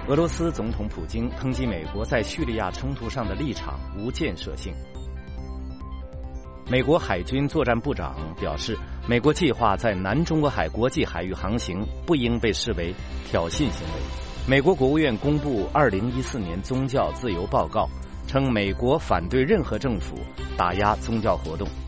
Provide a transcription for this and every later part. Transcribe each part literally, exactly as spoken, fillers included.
俄罗斯总统普京抨击美国在叙利亚冲突上的立场无建设性。美国海军作战部长表示，美国计划在南中国海国际海域航行不应被视为挑衅行为。美国国务院公布二零一四年宗教自由报告，称美国反对任何政府打压宗教活动。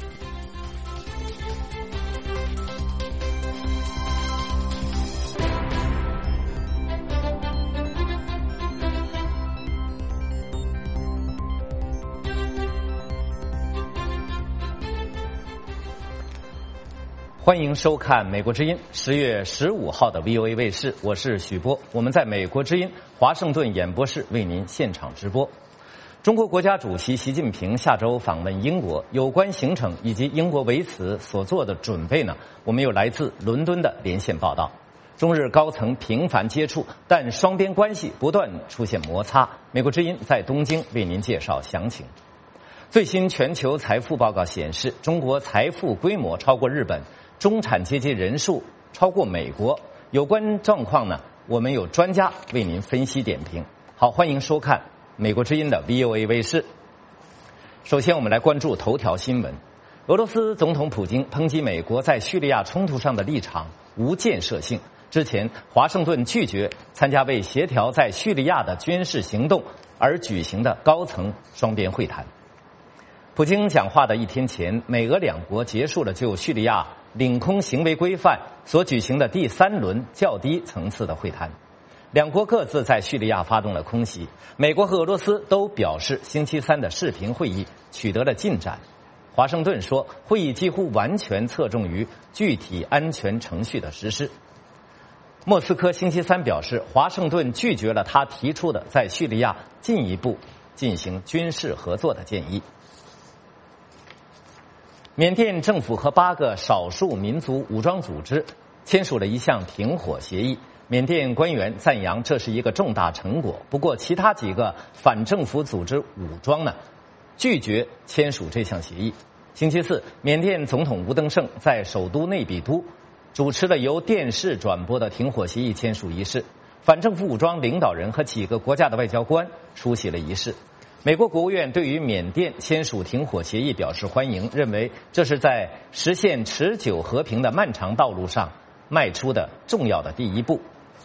欢迎收看《美国之音》十月十五号的 V O A 卫视，我是许波。我们在美国之音华盛顿演播室为您现场直播。中国国家主席习近平下周访问英国，有关行程以及英国为此所做的准备呢，我们有来自伦敦的连线报道。中日高层频繁接触，但双边关系不断出现摩擦。美国之音在东京为您介绍详情。最新全球财富报告显示，中国财富规模超过日本，中产阶级人数超过美国。有关状况呢，我们有专家为您分析点评。好，欢迎收看美国之音的 V O A 卫视。首先我们来关注头条新闻。俄罗斯总统普京抨击美国在叙利亚冲突上的立场无建设性。之前华盛顿拒绝参加为协调在叙利亚的军事行动而举行的高层双边会谈。普京讲话的一天前，美俄两国结束了就叙利亚领空行为规范所举行的第三轮较低层次的会谈。两国各自在叙利亚发动了空袭，美国和俄罗斯都表示星期三的视频会议取得了进展。华盛顿说，会议几乎完全侧重于具体安全程序的实施。莫斯科星期三表示，华盛顿拒绝了他提出的在叙利亚进一步进行军事合作的建议。缅甸政府和八个少数民族武装组织签署了一项停火协议，缅甸官员赞扬这是一个重大成果。不过，其他几个反政府组织武装呢，拒绝签署这项协议。星期四，缅甸总统吴登盛在首都内比都主持了由电视转播的停火协议签署仪式，反政府武装领导人和几个国家的外交官出席了仪式。美国国务院对于缅甸签署停火协议表示欢迎，认为这是在实现持久和平的漫长道路上迈出的重要的第一步。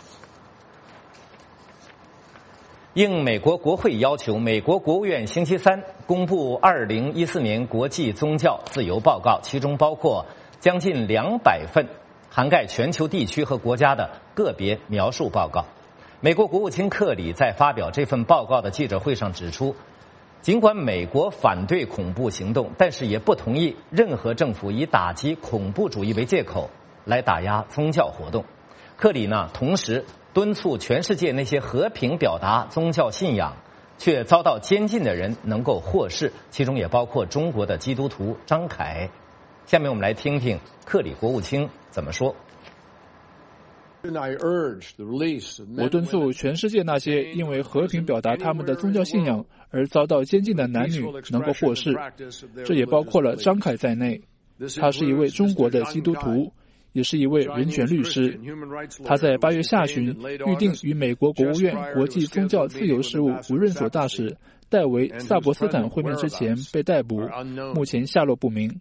应美国国会要求，美国国务院星期三公布二零一四年国际宗教自由报告，其中包括将近两百份涵盖全球地区和国家的个别描述报告。美国国务卿克里在发表这份报告的记者会上指出，尽管美国反对恐怖行动，但是也不同意任何政府以打击恐怖主义为借口来打压宗教活动。克里呢，同时敦促全世界那些和平表达宗教信仰却遭到监禁的人能够获释，其中也包括中国的基督徒张凯。下面我们来听听克里国务卿怎么说。 我敦促全世界那些因为和平表达他们的宗教信仰而遭到监禁的男女能够获释，这也包括了张凯在内。他是一位中国的基督徒，也是一位人权律师。他在八月下旬预定与美国国务院国际宗教自由事务无任所大使戴维·萨博斯坦会面之前被逮捕，目前下落不明。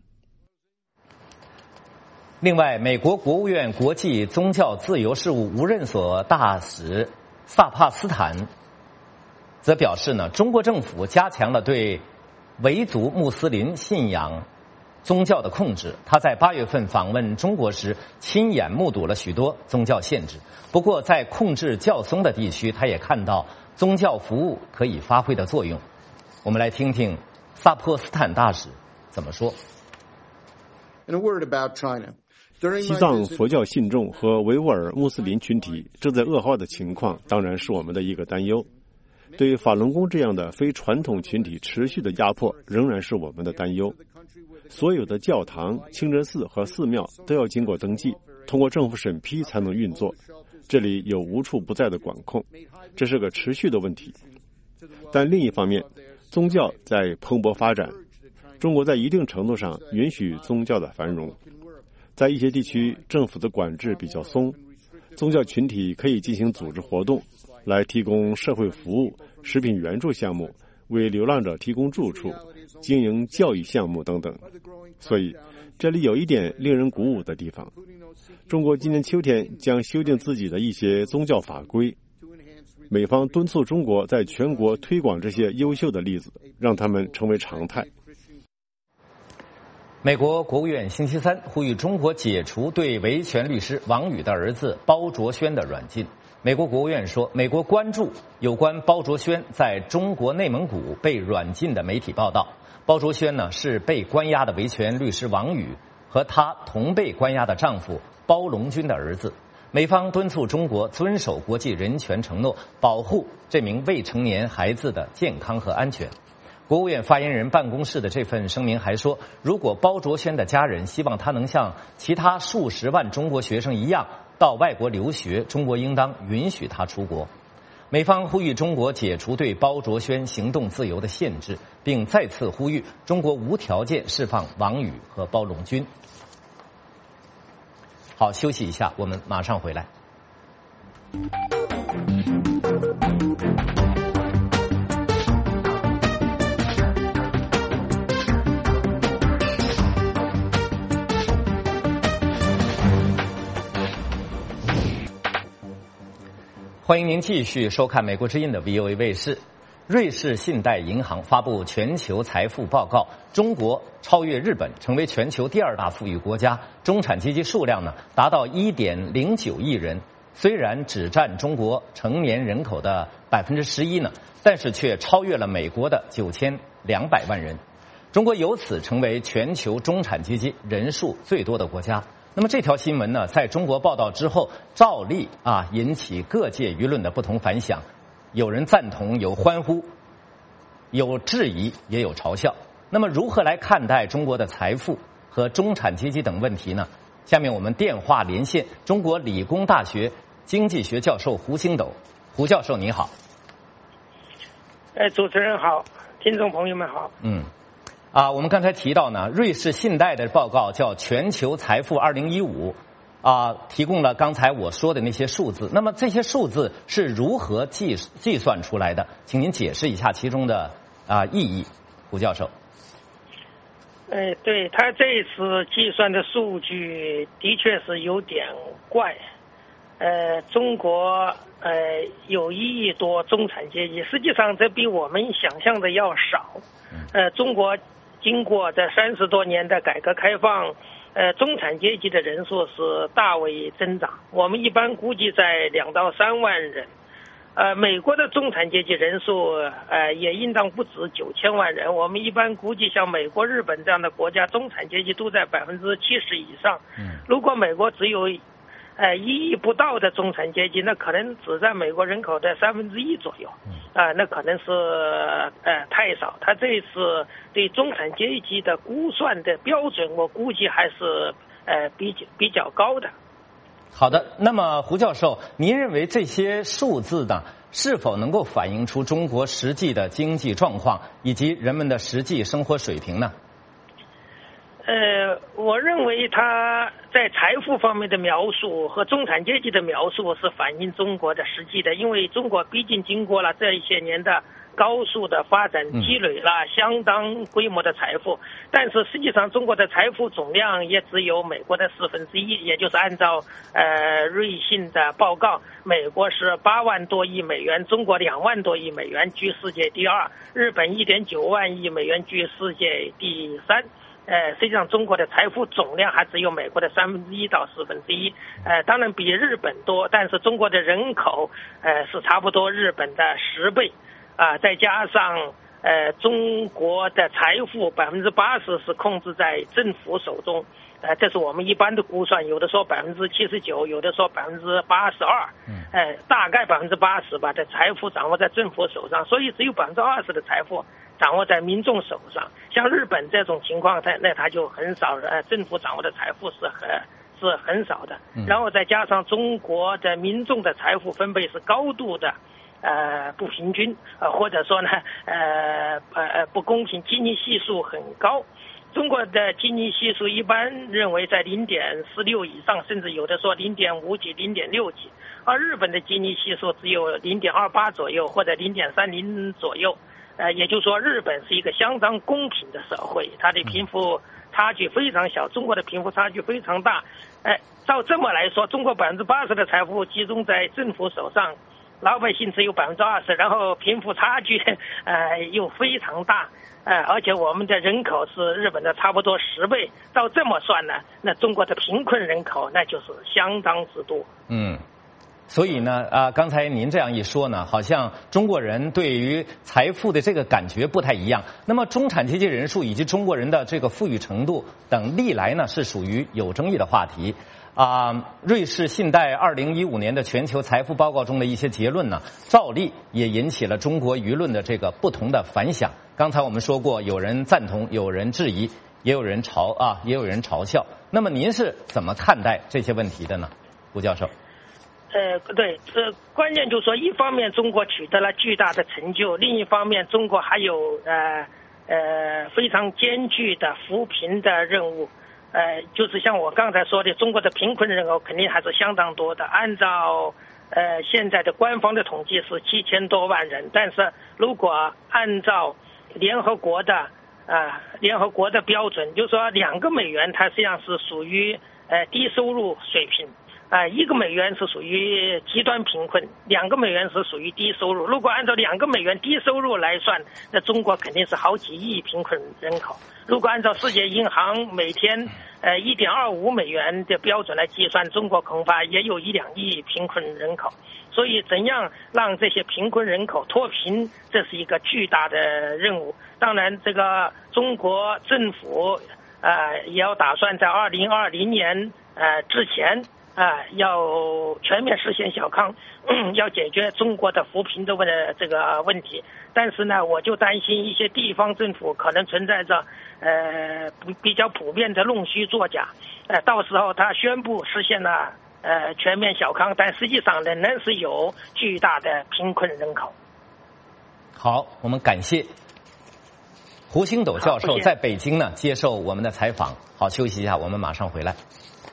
另外，美国国务院国际宗教自由事务无任所大使萨帕斯坦则表示呢，中国政府加强了对维族穆斯林信仰宗教的控制。他在八月份访问中国时，亲眼目睹了许多宗教限制。不过，在控制较松的地区，他也看到宗教服务可以发挥的作用。我们来听听萨珀斯坦大使怎么说。 In a word about China. 西藏佛教信众和维吾尔穆斯林群体正在恶化的情况当然是我们的一个担忧，对法轮功这样的非传统群体持续的压迫仍然是我们的担忧。所有的教堂、清真寺和寺庙都要经过登记，通过政府审批才能运作，这里有无处不在的管控，这是个持续的问题。但另一方面，宗教在蓬勃发展，中国在一定程度上允许宗教的繁荣。在一些地区，政府的管制比较松，宗教群体可以进行组织活动， 来提供社会服务、食品援助项目，为流浪者提供住处，经营教育项目等等。所以这里有一点令人鼓舞的地方，中国今年秋天将修订自己的一些宗教法规，美方敦促中国在全国推广这些优秀的例子，让他们成为常态。 美国国务院星期三呼吁中国解除对维权律师王宇的儿子包卓轩的软禁。美国国务院说，美国关注有关包卓轩在中国内蒙古被软禁的媒体报道。包卓轩呢是被关押的维权律师王宇和他同被关押的丈夫包龙军的儿子。美方敦促中国遵守国际人权承诺，保护这名未成年孩子的健康和安全。国务院发言人办公室的这份声明还说，如果包卓轩的家人希望他能像其他数十万中国学生一样到外国留学，中国应当允许他出国。美方呼吁中国解除对包卓轩行动自由的限制，并再次呼吁中国无条件释放王宇和包龙军。好，休息一下，我们马上回来。欢迎您继续收看美国之音的 V O A 卫视。瑞士信贷银行发布全球财富报告，中国超越日本，成为全球第二大富裕国家，中产阶级数量呢达到 一点零九亿人。虽然只占中国成年人口的 百分之十一 呢，但是却超越了美国的九千两百万人。中国由此成为全球中产阶级人数最多的国家。那么这条新闻呢，在中国报道之后，照例啊引起各界舆论的不同反响，有人赞同，有欢呼，有质疑，也有嘲笑。那么如何来看待中国的财富和中产阶级等问题呢？下面我们电话连线中国理工大学经济学教授胡星斗。胡教授你好。 哎，主持人好，听众朋友们好。 嗯。啊，我们刚才提到呢，瑞士信贷的报告叫《全球财富二零一五》，啊，提供了刚才我说的那些数字。那么这些数字是如何计计算出来的？请您解释一下其中的啊意义，胡教授。 哎，对，他这一次计算的数据的确是有点怪。呃，中国呃有一亿多中产阶级，实际上这比我们想象的要少。呃，中国经过这三十多年的改革开放，呃，中产阶级的人数是大为增长。我们一般估计在两到三万人。呃，美国的中产阶级人数呃也应当不止九千万人。我们一般估计，像美国、日本这样的国家，中产阶级都在百分之七十以上。如果美国只有呃一亿不到的中产阶级，那可能只占美国人口的三分之一左右。啊、呃，那可能是呃太少。他这一次对中产阶级的估算的标准，我估计还是呃比较比较高的。 好的，那么胡教授，您认为这些数字呢，是否能够反映出中国实际的经济状况以及人们的实际生活水平呢？ 呃，我认为他在财富方面的描述和中产阶级的描述是反映中国的实际的，因为中国毕竟经过了这一些年的高速的发展，积累了相当规模的财富，但是实际上中国的财富总量也只有美国的四分之一，也就是按照呃瑞信的报告，美国是八万多亿美元，中国两万多亿美元，居世界第二，日本一点九万亿美元，居世界第三。呃，实际上中国的财富总量还只有美国的三分之一到四分之一，呃，当然比日本多，但是中国的人口呃是差不多日本的十倍，啊、呃，再加上呃中国的财富百分之八十是控制在政府手中，呃，这是我们一般的估算，有的说百分之七十九，有的说百分之八十二，呃，大概百分之八十吧，的财富掌握在政府手上，所以只有百分之二十的财富掌握在民众手上。像日本这种情况，它那它就很少，呃，政府掌握的财富是很是很少的。然后再加上中国的民众的财富分配是高度的呃不平均，呃或者说呢呃呃不公平，基尼系数很高。 中国的基尼系数一般认为在零点四六以上，甚至有的说零点五几、零点六几，而日本的基尼系数只有零点二八左右或者零点三零左右。呃，也就是说，日本是一个相当公平的社会，它的贫富差距非常小，中国的贫富差距非常大。哎、呃，照这么来说，中国百分之八十的财富集中在政府手上，老百姓只有百分之二十，然后贫富差距呃又非常大。呃，而且我们的人口是日本的差不多十倍，照这么算呢，那中国的贫困人口那就是相当之多。 嗯，所以呢，啊、呃，刚才您这样一说呢，好像中国人对于财富的这个感觉不太一样。那么中产阶级人数以及中国人的这个富裕程度等，历来呢是属于有争议的话题。啊、呃，瑞士信贷二零一五年的全球财富报告中的一些结论呢，照例也引起了中国舆论的这个不同的反响。刚才我们说过，有人赞同，有人质疑，也有人嘲啊，也有人嘲笑。那么您是怎么看待这些问题的呢，吴教授？ 呃，对，呃，关键就是说，一方面中国取得了巨大的成就，另一方面中国还有呃呃非常艰巨的扶贫的任务。呃，就是像我刚才说的，中国的贫困人口肯定还是相当多的。按照呃现在的官方的统计是七千多万人，但是如果按照联合国的啊、呃、联合国的标准，就是说两个美元它实际上是属于呃低收入水平。啊，一个美元是属于极端贫困，两个美元是属于低收入。如果按照两个美元低收入来算，那中国肯定是好几亿贫困人口。如果按照世界银行每天呃一点二五美元的标准来计算，中国恐怕也有一两亿贫困人口。所以，怎样让这些贫困人口脱贫，这是一个巨大的任务。当然，这个中国政府呃也要打算在二零二零年呃之前。啊，要全面实现小康，嗯、要解决中国的扶贫的问这个问题。但是呢，我就担心一些地方政府可能存在着呃比较普遍的弄虚作假。呃，到时候他宣布实现了呃全面小康，但实际上仍然是有巨大的贫困人口。 好，我们感谢胡星斗教授在北京呢接受我们的采访。好，休息一下，我们马上回来。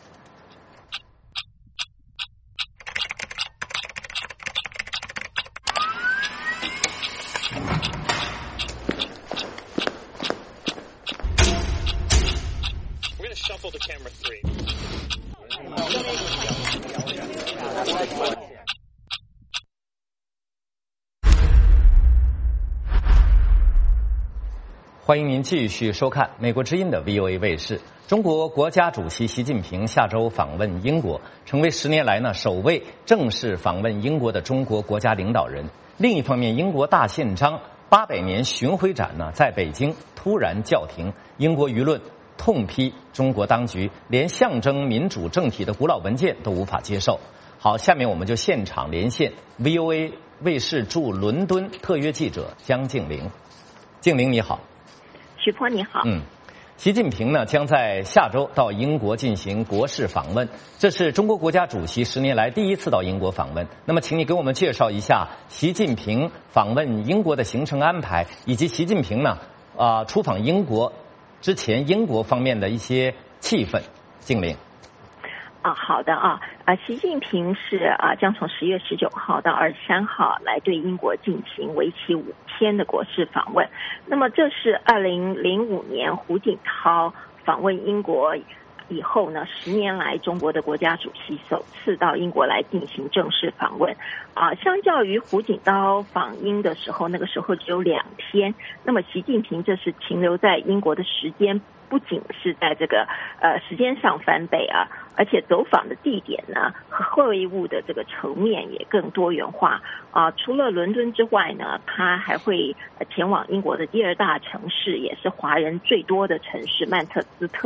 欢迎您继续收看美国之音的 V O A 卫视。中国国家主席习近平下周访问英国，成为十年来呢首位正式访问英国的中国国家领导人。另一方面，英国大宪章八百年巡回展呢在北京突然叫停，英国舆论痛批中国当局连象征民主政体的古老文件都无法接受。好，下面我们就现场连线 V O A 卫视驻伦敦特约记者江静玲。静玲你好。 徐波你好。 嗯，习近平呢将在下周到英国进行国事访问，这是中国国家主席十年来第一次到英国访问。那么，请你给我们介绍一下习近平访问英国的行程安排，以及习近平呢啊、呃、出访英国之前英国方面的一些气氛。静玲。 啊，好的啊，啊，习近平是啊将从十月十九号到二十三号来对英国进行为期五天的国事访问。那么这是二零零五年胡锦涛访问英国以后呢，十年来中国的国家主席首次到英国来进行正式访问。啊，相较于胡锦涛访英的时候，那个时候只有两天，那么习近平这是停留在英国的时间不仅是在这个呃时间上翻倍啊，而且走访的地点呢和会晤的这个层面也更多元化啊。除了伦敦之外呢，他还会前往英国的第二大城市，也是华人最多的城市曼彻斯特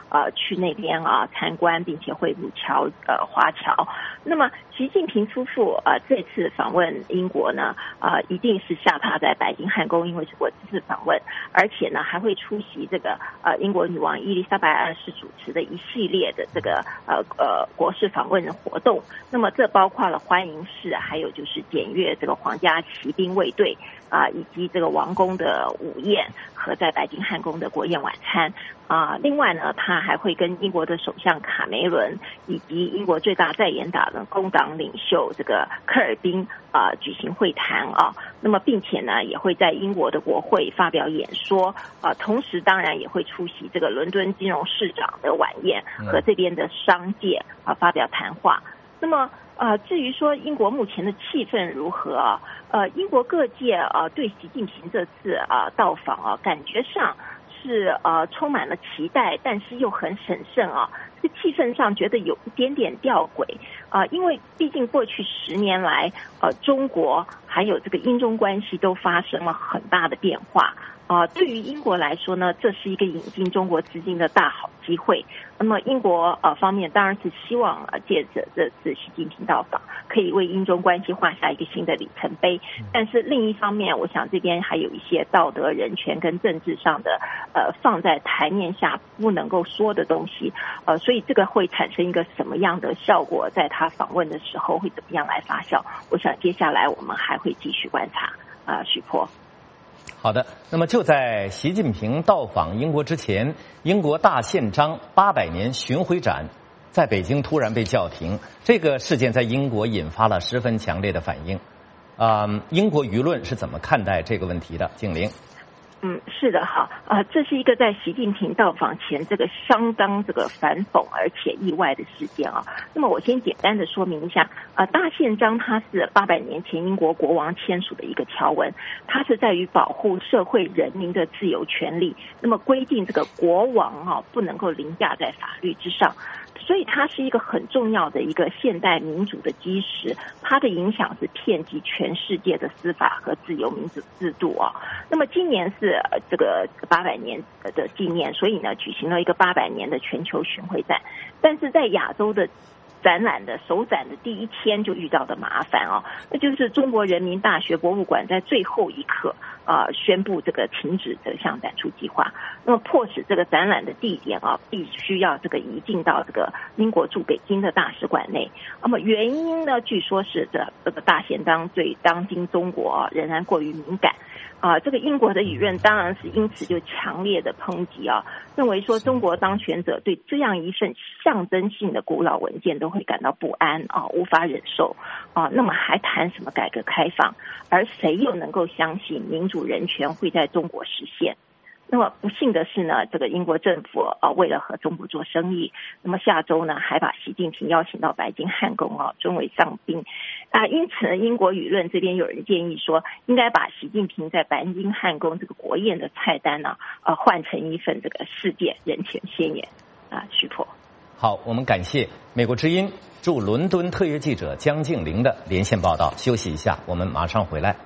呃去那边啊参观，并且会晤侨呃华侨。那么习近平夫妇呃这次访问英国呢，呃一定是下榻在白金汉宫，因为是国事访问，而且呢还会出席这个呃英国女王伊丽莎白二世主持的一系列的这个呃呃国事访问活动。那么这包括了欢迎式，还有就是检阅这个皇家骑兵卫队啊、呃，以及这个王宫的午宴和在白金汉宫的国宴晚餐啊、呃。另外呢，他还会跟英国的首相卡梅伦以及英国最大在野党的工党领袖这个科尔宾啊、呃、举行会谈啊。那么并且呢，也会在英国的国会发表演说啊、呃，同时当然也会出席这个伦敦金融市长的晚宴和这边的商界啊、呃、发表谈话。那么呃，至于说英国目前的气氛如何啊？呃，英国各界啊对习近平这次啊到访啊，感觉上是呃充满了期待，但是又很审慎啊。这个气氛上觉得有一点点吊诡啊、呃，因为毕竟过去十年来，呃，中国还有这个英中关系都发生了很大的变化。啊、呃，对于英国来说呢，这是一个引进中国资金的大好机会。那么英国呃方面当然是希望呃借着这次习近平到访，可以为英中关系画下一个新的里程碑。但是另一方面，我想这边还有一些道德、人权跟政治上的呃放在台面下不能够说的东西。呃，所以这个会产生一个什么样的效果，在他访问的时候会怎么样来发酵？我想接下来我们还会继续观察。啊、呃，许波。 好的，那么就在习近平到访英国之前，英国大宪章八百年巡回展在北京突然被叫停，这个事件在英国引发了十分强烈的反应。啊、呃，英国舆论是怎么看待这个问题的？景玲。 嗯，是的哈，啊、呃，这是一个在习近平到访前这个相当这个反讽而且意外的事件啊。那么我先简单的说明一下，啊、呃，大宪章它是八百年前英国国王签署的一个条文，它是在于保护社会人民的自由权利，那么规定这个国王啊不能够凌驾在法律之上。所以它是一个很重要的一个现代民主的基石，它的影响是遍及全世界的司法和自由民主制度啊。那么今年是这个八百年的纪念，所以呢举行了一个八百年的全球巡回展，但是在亚洲的展览的首展的第一天就遇到的麻烦啊，那就是中国人民大学博物馆在最后一刻啊、呃、宣布这个停止这项展出计划，那么迫使这个展览的地点啊必须要这个移进到这个英国驻北京的大使馆内。那么原因呢，据说是这这个大宪章对当今中国、啊、仍然过于敏感。啊，这个英国的舆论当然是因此就强烈的抨击啊，认为说中国当权者对这样一份象征性的古老文件都会感到不安啊，无法忍受啊，那么还谈什么改革开放？而谁又能够相信民主人权会在中国实现？那么不幸的是呢，这个英国政府啊，为了和中国做生意，那么下周呢还把习近平邀请到白金汉宫啊，尊为上宾啊。因此呢，英国舆论这边有人建议说，应该把习近平在白金汉宫这个国宴的菜单呢、啊，呃，换成一份这个世界人权宣言啊。徐波， 好，我们感谢美国之音驻伦敦特约记者江静玲的连线报道。休息一下，我们马上回来。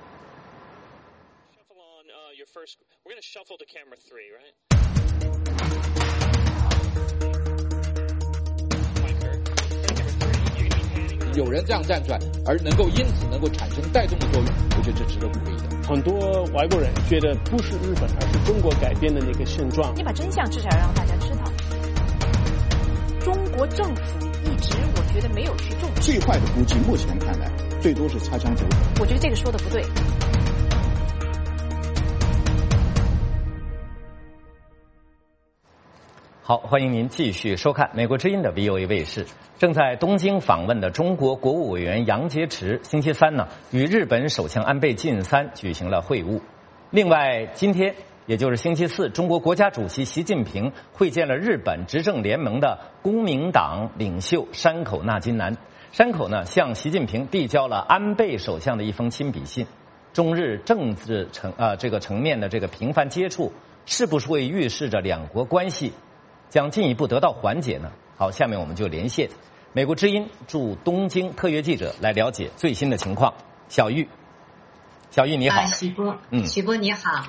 We're going to shuffle to camera three, right? 有人这样站出来，而能够因此能够产生带动的作用，我觉得这值得鼓励的。 很多外国人觉得不是日本，而是中国改变的那个现状。 你把真相至少要让大家知道。中国政府一直我觉得没有去重视。 最坏的估计，目前看来，最多是擦枪走火。 我觉得这个说的不对。 好，欢迎您继续收看美国之音的 V O A 卫视。正在东京访问的中国国务委员杨洁篪，星期三呢与日本首相安倍晋三举行了会晤。另外，今天也就是星期四，中国国家主席习近平会见了日本执政联盟的公明党领袖山口纳金男。山口呢向习近平递交了安倍首相的一封亲笔信。中日政治层呃这个层面的这个频繁接触，是不是会预示着两国关系将进一步得到缓解呢？好，下面我们就连线美国之音驻东京特约记者来了解最新的情况。小玉，小玉你好。 啊，许波， 嗯， 许波你好。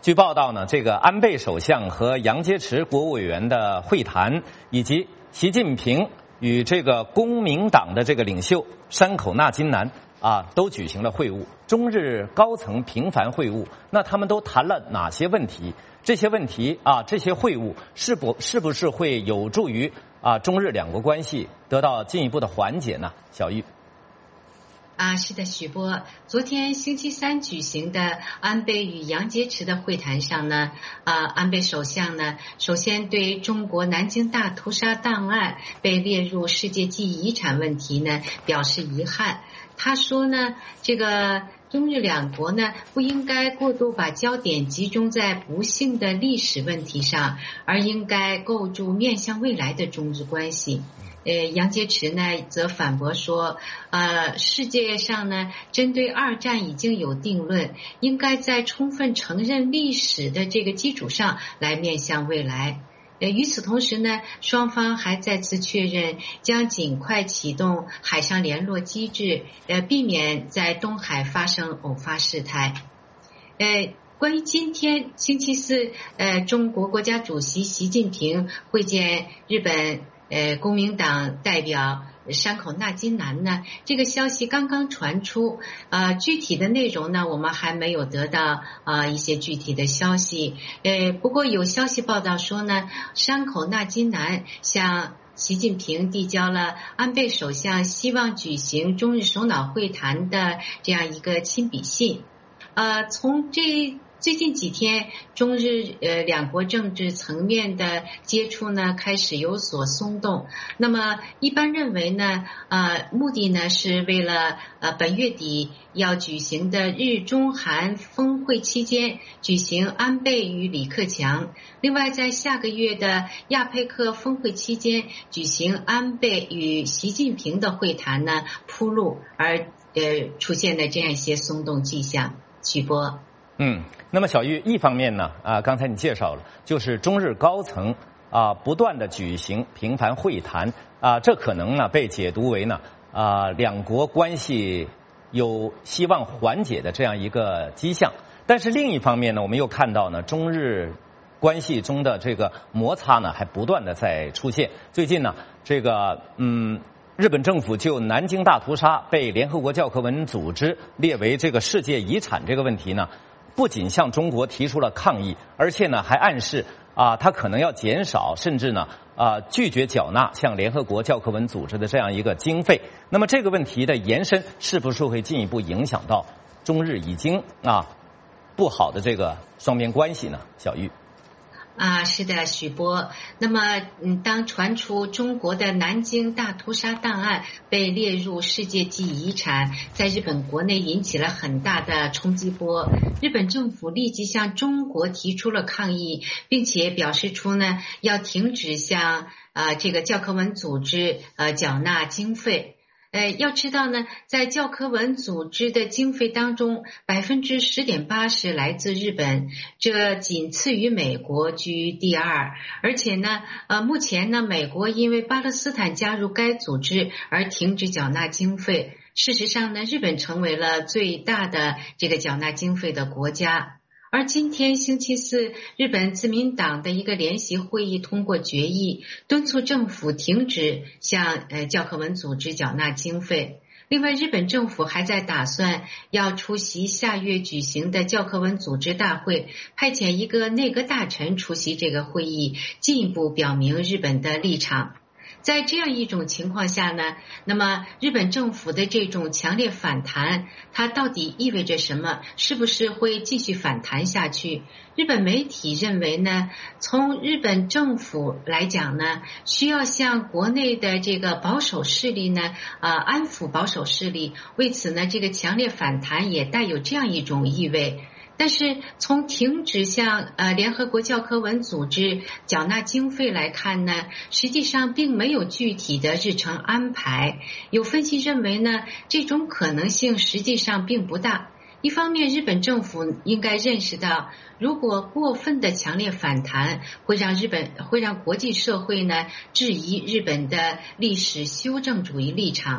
据报道呢，这个安倍首相和杨洁篪国务委员的会谈，以及习近平与这个公民党的这个领袖山口纳金男啊，都举行了会晤，中日高层频繁会晤。那他们都谈了哪些问题？这些问题啊，这些会晤是不是不是会有助于啊中日两国关系得到进一步的缓解呢？小玉。 啊，是的，许波。昨天星期三举行的安倍与杨洁篪的会谈上呢，啊，安倍首相呢，首先对中国南京大屠杀档案被列入世界记忆遗产问题呢表示遗憾。他说呢，这个中日两国呢不应该过度把焦点集中在不幸的历史问题上，而应该构筑面向未来的中日关系。呃，杨洁篪呢则反驳说，呃，世界上呢针对二战已经有定论，应该在充分承认历史的这个基础上来面向未来。呃，与此同时呢，双方还再次确认将尽快启动海上联络机制，呃，避免在东海发生偶发事态。呃。关于今天星期四，呃，中国国家主席习近平会见日本呃公民党代表山口纳金男呢，这个消息刚刚传出，呃，具体的内容呢，我们还没有得到啊、呃、一些具体的消息。呃，不过有消息报道说呢，山口纳金男向习近平递交了安倍首相希望举行中日首脑会谈的这样一个亲笔信。呃，从这最近几天，中日呃两国政治层面的接触呢开始有所松动。那么一般认为呢，呃，目的呢是为了呃本月底要举行的日中韩峰会期间举行安倍与李克强，另外在下个月的亚佩克峰会期间举行安倍与习近平的会谈呢铺路，而呃出现的这样一些松动迹象。许波。 嗯，那么小玉，一方面呢，啊，刚才你介绍了，就是中日高层啊不断的举行频繁会谈啊，这可能呢被解读为呢啊两国关系有希望缓解的这样一个迹象。但是另一方面呢，我们又看到呢，中日关系中的这个摩擦呢还不断的在出现。最近呢，这个嗯。日本政府就南京大屠杀被联合国教科文组织列为这个世界遗产这个问题呢，不仅向中国提出了抗议，而且呢还暗示啊，它可能要减少甚至呢啊拒绝缴纳向联合国教科文组织的这样一个经费。那么这个问题的延伸是不是会进一步影响到中日已经啊不好的这个双边关系呢？小玉。 啊，是的，许波。那么，嗯，当传出中国的南京大屠杀档案被列入世界记忆遗产，在日本国内引起了很大的冲击波。日本政府立即向中国提出了抗议，并且表示出呢要停止向呃这个教科文组织呃缴纳经费。呃，要知道呢，在教科文组织的经费当中，百分之十点八是来自日本，这仅次于美国，居第二。而且呢，呃，目前呢，美国因为巴勒斯坦加入该组织而停止缴纳经费。事实上呢，日本成为了最大的这个缴纳经费的国家。而今天星期四，日本自民党的一个联席会议通过决议，敦促政府停止向呃教科文组织缴纳经费。另外，日本政府还在打算要出席下月举行的教科文组织大会，派遣一个内阁大臣出席这个会议，进一步表明日本的立场。在这样一种情况下呢，那么日本政府的这种强烈反弹，它到底意味着什么？是不是会继续反弹下去？日本媒体认为呢，从日本政府来讲呢，需要向国内的这个保守势力呢，呃，安抚保守势力。为此呢，这个强烈反弹也带有这样一种意味。但是从停止向呃联合国教科文组织缴纳经费来看呢，实际上并没有具体的日程安排。有分析认为呢，这种可能性实际上并不大。一方面，日本政府应该认识到，如果过分的强烈反弹，会让日本会让国际社会呢质疑日本的历史修正主义立场。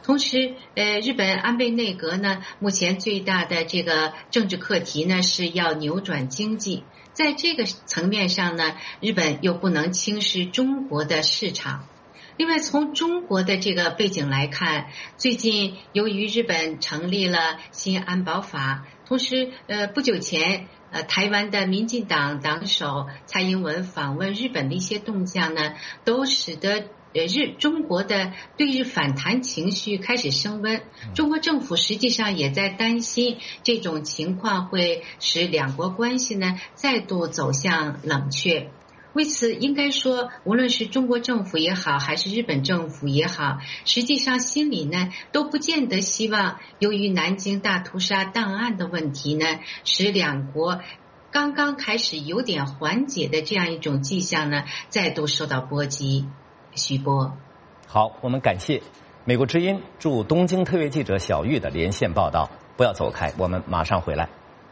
同时，呃，日本安倍内阁呢，目前最大的这个政治课题呢，是要扭转经济。在这个层面上呢，日本又不能轻视中国的市场。另外，从中国的这个背景来看，最近由于日本成立了新安保法，同时，呃，不久前，呃，台湾的民进党党首蔡英文访问日本的一些动向呢，都使得呃，日中国的对日反弹情绪开始升温，中国政府实际上也在担心这种情况会使两国关系呢再度走向冷却。为此，应该说，无论是中国政府也好，还是日本政府也好，实际上心里呢都不见得希望由于南京大屠杀档案的问题呢，使两国刚刚开始有点缓解的这样一种迹象呢再度受到波及。徐波， 好，我们感谢美国之音驻东京特约记者小玉的连线报道。不要走开，我们马上回来。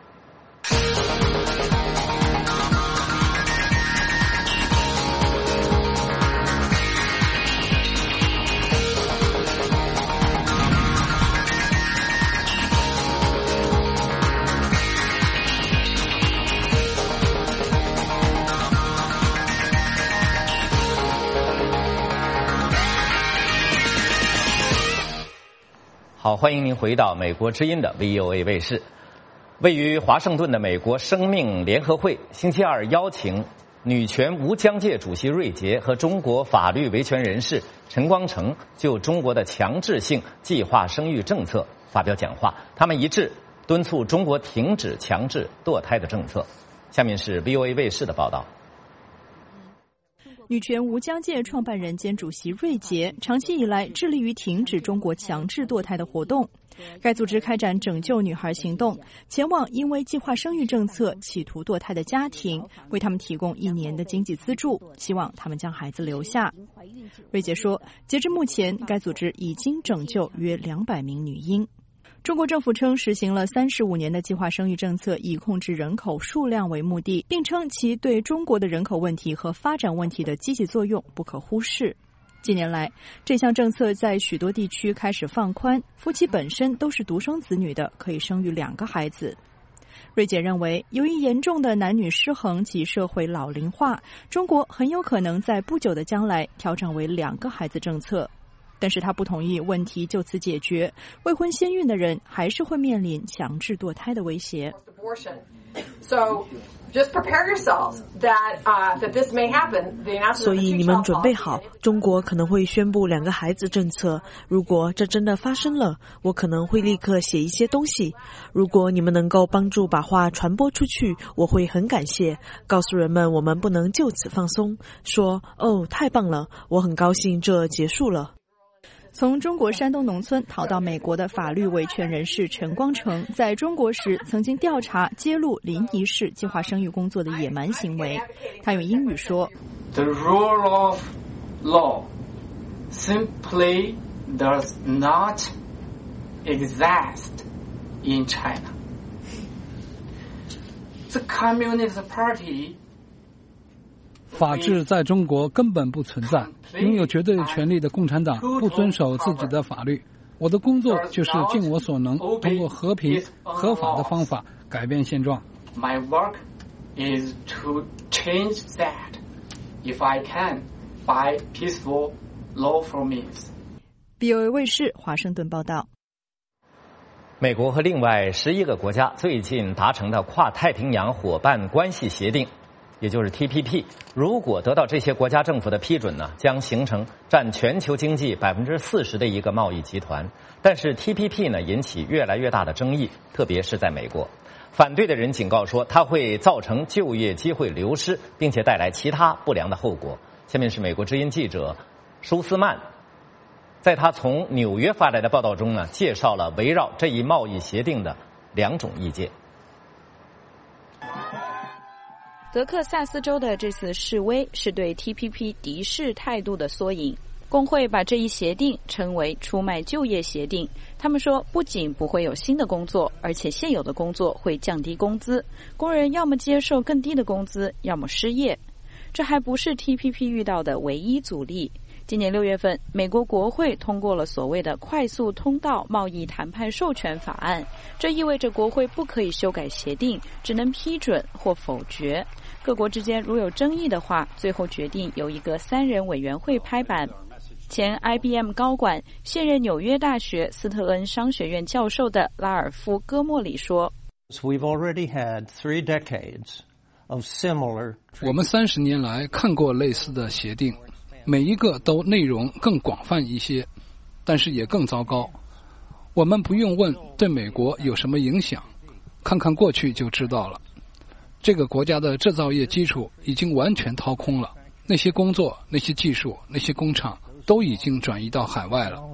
好，欢迎您回到美国之音的 V O A 卫视。位于华盛顿的美国生命联合会星期二邀请女权无疆界主席瑞杰和中国法律维权人士陈光诚就中国的强制性计划生育政策发表讲话，他们一致敦促中国停止强制堕胎的政策。下面是 V O A 卫视的报道。 女权无疆界创办人兼主席瑞杰长期以来致力于停止中国强制堕胎的活动。该组织开展拯救女孩行动，前往因为计划生育政策企图堕胎的家庭，为他们提供一年的经济资助，希望他们将孩子留下。瑞杰说，截至目前，该组织已经拯救约两百名女婴。中国政府称实行了三十五年的计划生育政策，以控制人口数量为目的，并称其对中国的人口问题和发展问题的积极作用不可忽视。近年来，这项政策在许多地区开始放宽，夫妻本身都是独生子女的，可以生育两个孩子。瑞姐认为，由于严重的男女失衡及社会老龄化，中国很有可能在不久的将来调整为两个孩子政策。但是他不同意问题就此解决，未婚先孕的人还是会面临强制堕胎的威胁。 所以你们准备好，中国可能会宣布两个孩子政策。如果这真的发生了，我可能会立刻写一些东西。如果你们能够帮助把话传播出去，我会很感谢，告诉人们我们不能就此放松，说哦，太棒了，我很高兴这结束了。 从中国山东农村逃到美国的法律维权人士陈光诚，在中国时曾经调查揭露临沂市计划生育工作的野蛮行为。他用英语说 ：“The rule of law simply does not exist in China. The Communist Party.” 法治在中国根本不存在，拥有绝对权力的共产党不遵守自己的法律。我的工作就是尽我所能，通过和平、合法的方法改变现状。 My work is to change that, if I can, by peaceful, lawful means. V O A 卫视华盛顿报道。 美国和另外十一个国家最近达成的跨太平洋伙伴关系协定，也就是 T P P， 如果得到这些国家政府的批准呢，将形成占全球经济百分之四十的一个贸易集团。但是 T P P 呢，引起越来越大的争议，特别是在美国。反对的人警告说，它会造成就业机会流失，并且带来其他不良的后果。下面是美国之音记者舒斯曼，在他从纽约发来的报道中呢，介绍了围绕这一贸易协定的两种意见。 德克萨斯州的这次示威是对 T P P 敌视态度的缩影。工会把这一协定称为出卖就业协定。他们说，不仅不会有新的工作，而且现有的工作会降低工资，工人要么接受更低的工资，要么失业。这还不是 T P P 遇到的唯一阻力。 今年六月份，美国国会通过了所谓的快速通道贸易谈判授权法案，这意味着国会不可以修改协定，只能批准或否决。各国之间如有争议的话，最后决定由一个三人委员会拍板。前 I B M 高管、现任纽约大学斯特恩商学院教授的拉尔夫·戈莫里说 We've already had three decades of similar... 我们三十年来看过类似的协定，每一个都内容更广泛一些，但是也更糟糕。我们不用问对美国有什么影响，看看过去就知道了。这个国家的制造业基础已经完全掏空了，那些工作、那些技术、那些工厂都已经转移到海外了。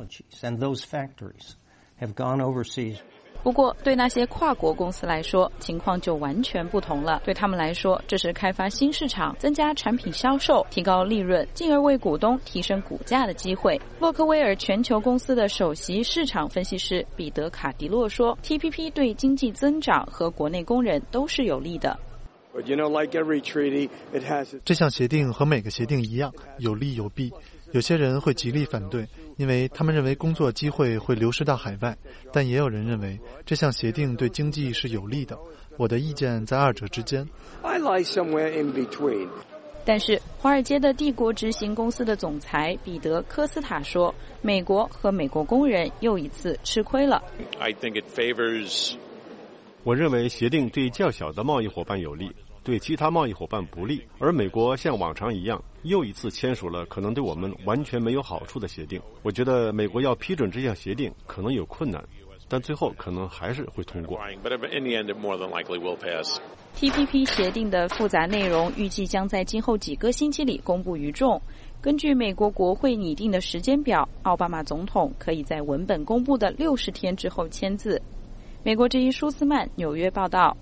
不过，对那些跨国公司来说，情况就完全不同了。对他们来说，这是开发新市场、增加产品销售、提高利润，进而为股东提升股价的机会。洛克威尔全球公司的首席市场分析师彼得·卡迪洛说 ：“T P P 对经济增长和国内工人都是有利的。” 这项协定和每个协定一样，有利有弊。有些人会极力反对，因为他们认为工作机会会流失到海外，但也有人认为这项协定对经济是有利的。我的意见在二者之间。 但是，华尔街的帝国执行公司的总裁彼得·科斯塔说，美国和美国工人又一次吃亏了。 I think it favors... 我认为协定对较小的贸易伙伴有利，对其他贸易伙伴不利，而美国像往常一样又一次签署了可能对我们完全没有好处的协定。我觉得美国要批准这项协定可能有困难，但最后可能还是会通过。 T P P 协定的复杂内容预计将在今后几个星期里公布于众。根据美国国会拟定的时间表，奥巴马总统可以在文本公布的六十天之后签字。美国之音舒斯曼纽约报道。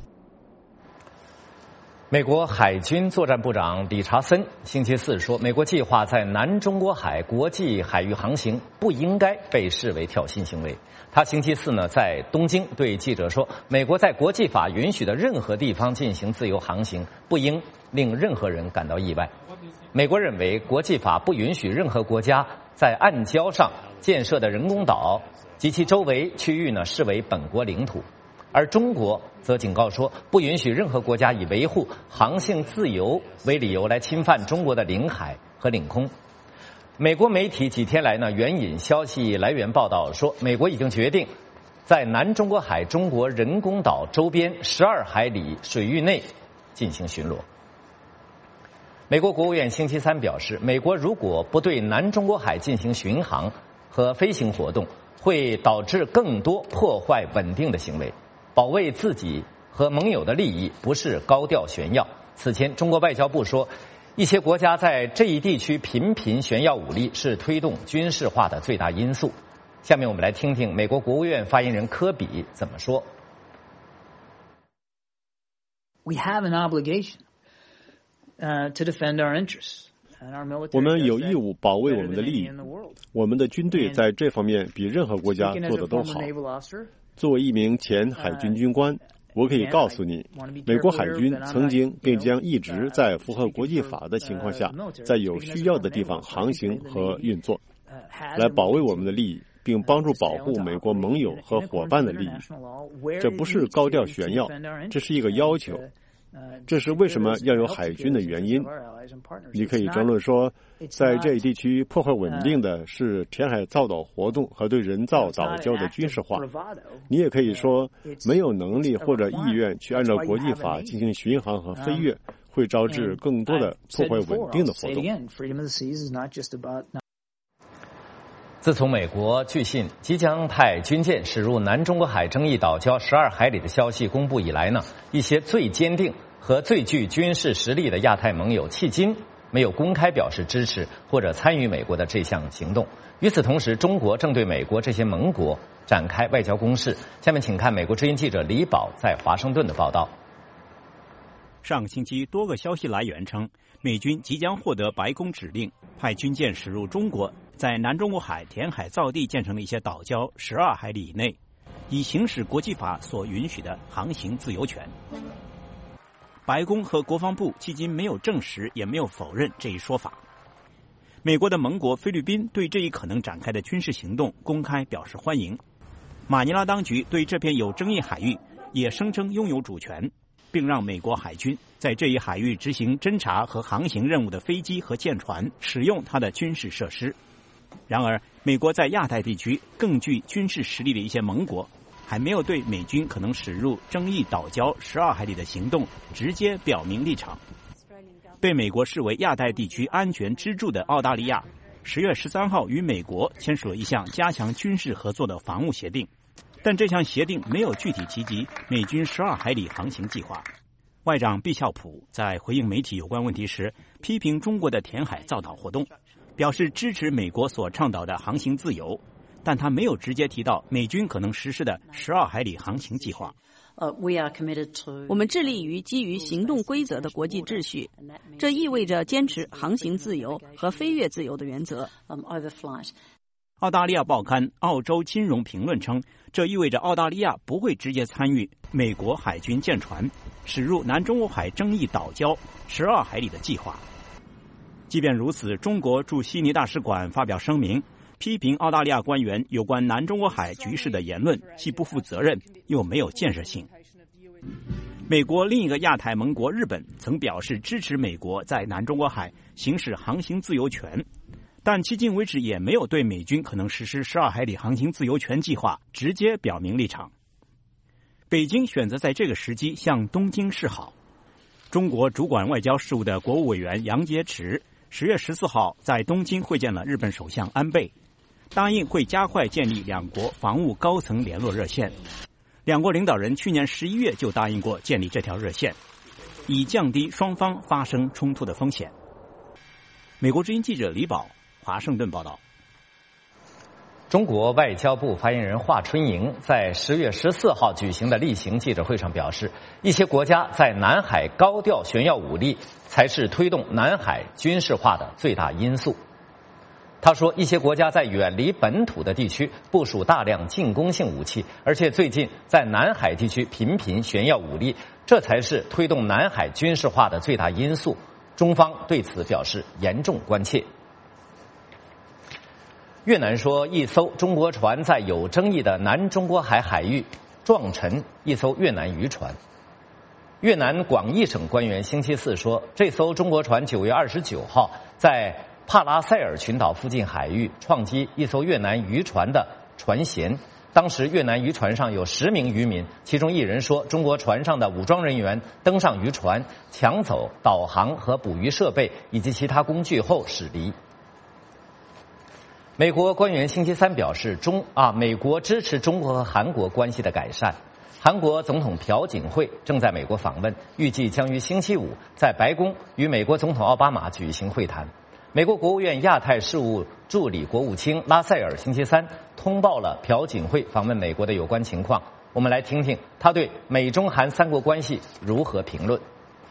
美国海军作战部长理查森星期四说，美国计划在南中国海国际海域航行不应该被视为挑衅行为。他星期四呢在东京对记者说，美国在国际法允许的任何地方进行自由航行，不应令任何人感到意外。美国认为国际法不允许任何国家在暗礁上建设的人工岛及其周围区域呢视为本国领土，而中国则警告说，不允许任何国家以维护航行自由为理由来侵犯中国的领海和领空。美国媒体几天来呢援引消息来源报道说，美国已经决定在南中国海中国人工岛周边十二海里水域内进行巡逻。美国国务院星期三表示，美国如果不对南中国海进行巡航和飞行活动，会导致更多破坏稳定的行为。保卫自己和盟友的利益不是高调炫耀。此前，中国外交部说，一些国家在这一地区频频炫耀武力是推动军事化的最大因素。下面我们来听听美国国务院发言人科比怎么说。 We have an obligation, uh, to defend our interests. 我们有义务保卫我们的利益，我们的军队在这方面比任何国家做的都好。作为一名前海军军官，我可以告诉你，美国海军曾经并将一直在符合国际法的情况下，在有需要的地方航行和运作，来保卫我们的利益，并帮助保护美国盟友和伙伴的利益。这不是高调炫耀，这是一个要求。这是为什么要有海军的原因。你可以争论说，在这一地区破坏稳定的是填海造岛活动和对人造岛礁的军事化。你也可以说，没有能力或者意愿去按照国际法进行巡航和飞越，会招致更多的破坏稳定的活动。 自从美国据信即将派军舰驶入南中国海争议岛礁十二海里的消息公布以来呢，一些最坚定和最具军事实力的亚太盟友迄今没有公开表示支持或者参与美国的这项行动。与此同时，中国正对美国这些盟国展开外交攻势。下面请看美国之音记者李宝在华盛顿的报道。 上个星期，多个消息来源称，美军即将获得白宫指令，派军舰驶入中国在南中国海填海造地建成的一些岛礁十二海里以内，以行使国际法所允许的航行自由权。白宫和国防部迄今没有证实，也没有否认这一说法。 美国的盟国菲律宾对这一可能展开的军事行动公开表示欢迎。马尼拉当局对这片有争议海域也声称拥有主权，并让美国海军在这一海域执行侦察和航行任务的飞机和舰船使用它的军事设施。然而，美国在亚太地区更具军事实力的一些盟国还没有对美军可能驶入争议岛礁十二海里的行动直接表明立场。被美国视为亚太地区安全支柱的澳大利亚，十月十三号与美国签署了一项加强军事合作的防务协定，但这项协定没有具体提及美军十二海里航行计划。外长毕孝普在回应媒体有关问题时，批评中国的填海造岛活动，表示支持美国所倡导的航行自由，但他没有直接提到美军可能实施的十二海里航行计划。 我们致力于基于行动规则的国际秩序，这意味着坚持航行自由和飞越自由的原则。 澳大利亚报刊《澳洲金融评论》称，这意味着澳大利亚不会直接参与美国海军舰船驶入南中国海争议岛礁十二海里的计划。即便如此，中国驻悉尼大使馆发表声明，批评澳大利亚官员有关南中国海局势的言论既不负责任又没有建设性。美国另一个亚太盟国日本曾表示支持美国在南中国海行使航行自由权，但迄今为止也没有对美军可能实施十二海里航行自由权计划直接表明立场。北京选择在这个时机向东京示好。中国主管外交事务的国务委员杨洁篪十月十四号在东京会见了日本首相安倍，答应会加快建立两国防务高层联络热线。两国领导人去年十一月就答应过建立这条热线，以降低双方发生冲突的风险。美国之音记者李宝华盛顿报道。 中国外交部发言人华春莹在十月十四号举行的例行记者会上表示，一些国家在南海高调炫耀武力才是推动南海军事化的最大因素。他说，一些国家在远离本土的地区部署大量进攻性武器，而且最近在南海地区频频炫耀武力，这才是推动南海军事化的最大因素。中方对此表示严重关切。越南说，一艘中国船在有争议的南中国海海域撞沉一艘越南渔船。越南广义省官员星期四说，这艘中国船九月二十九号在帕拉塞尔群岛附近海域撞击一艘越南渔船的船舷，当时越南渔船上有十名渔民，其中一人说，中国船上的武装人员登上渔船，抢走导航和捕鱼设备以及其他工具后驶离。美国官员星期三表示，中啊，美国支持中国和韩国关系的改善。韩国总统朴槿惠正在美国访问，预计将于星期五在白宫与美国总统奥巴马举行会谈。美国国务院亚太事务助理国务卿拉塞尔星期三通报了朴槿惠访问美国的有关情况。我们来听听他对美中韩三国关系如何评论。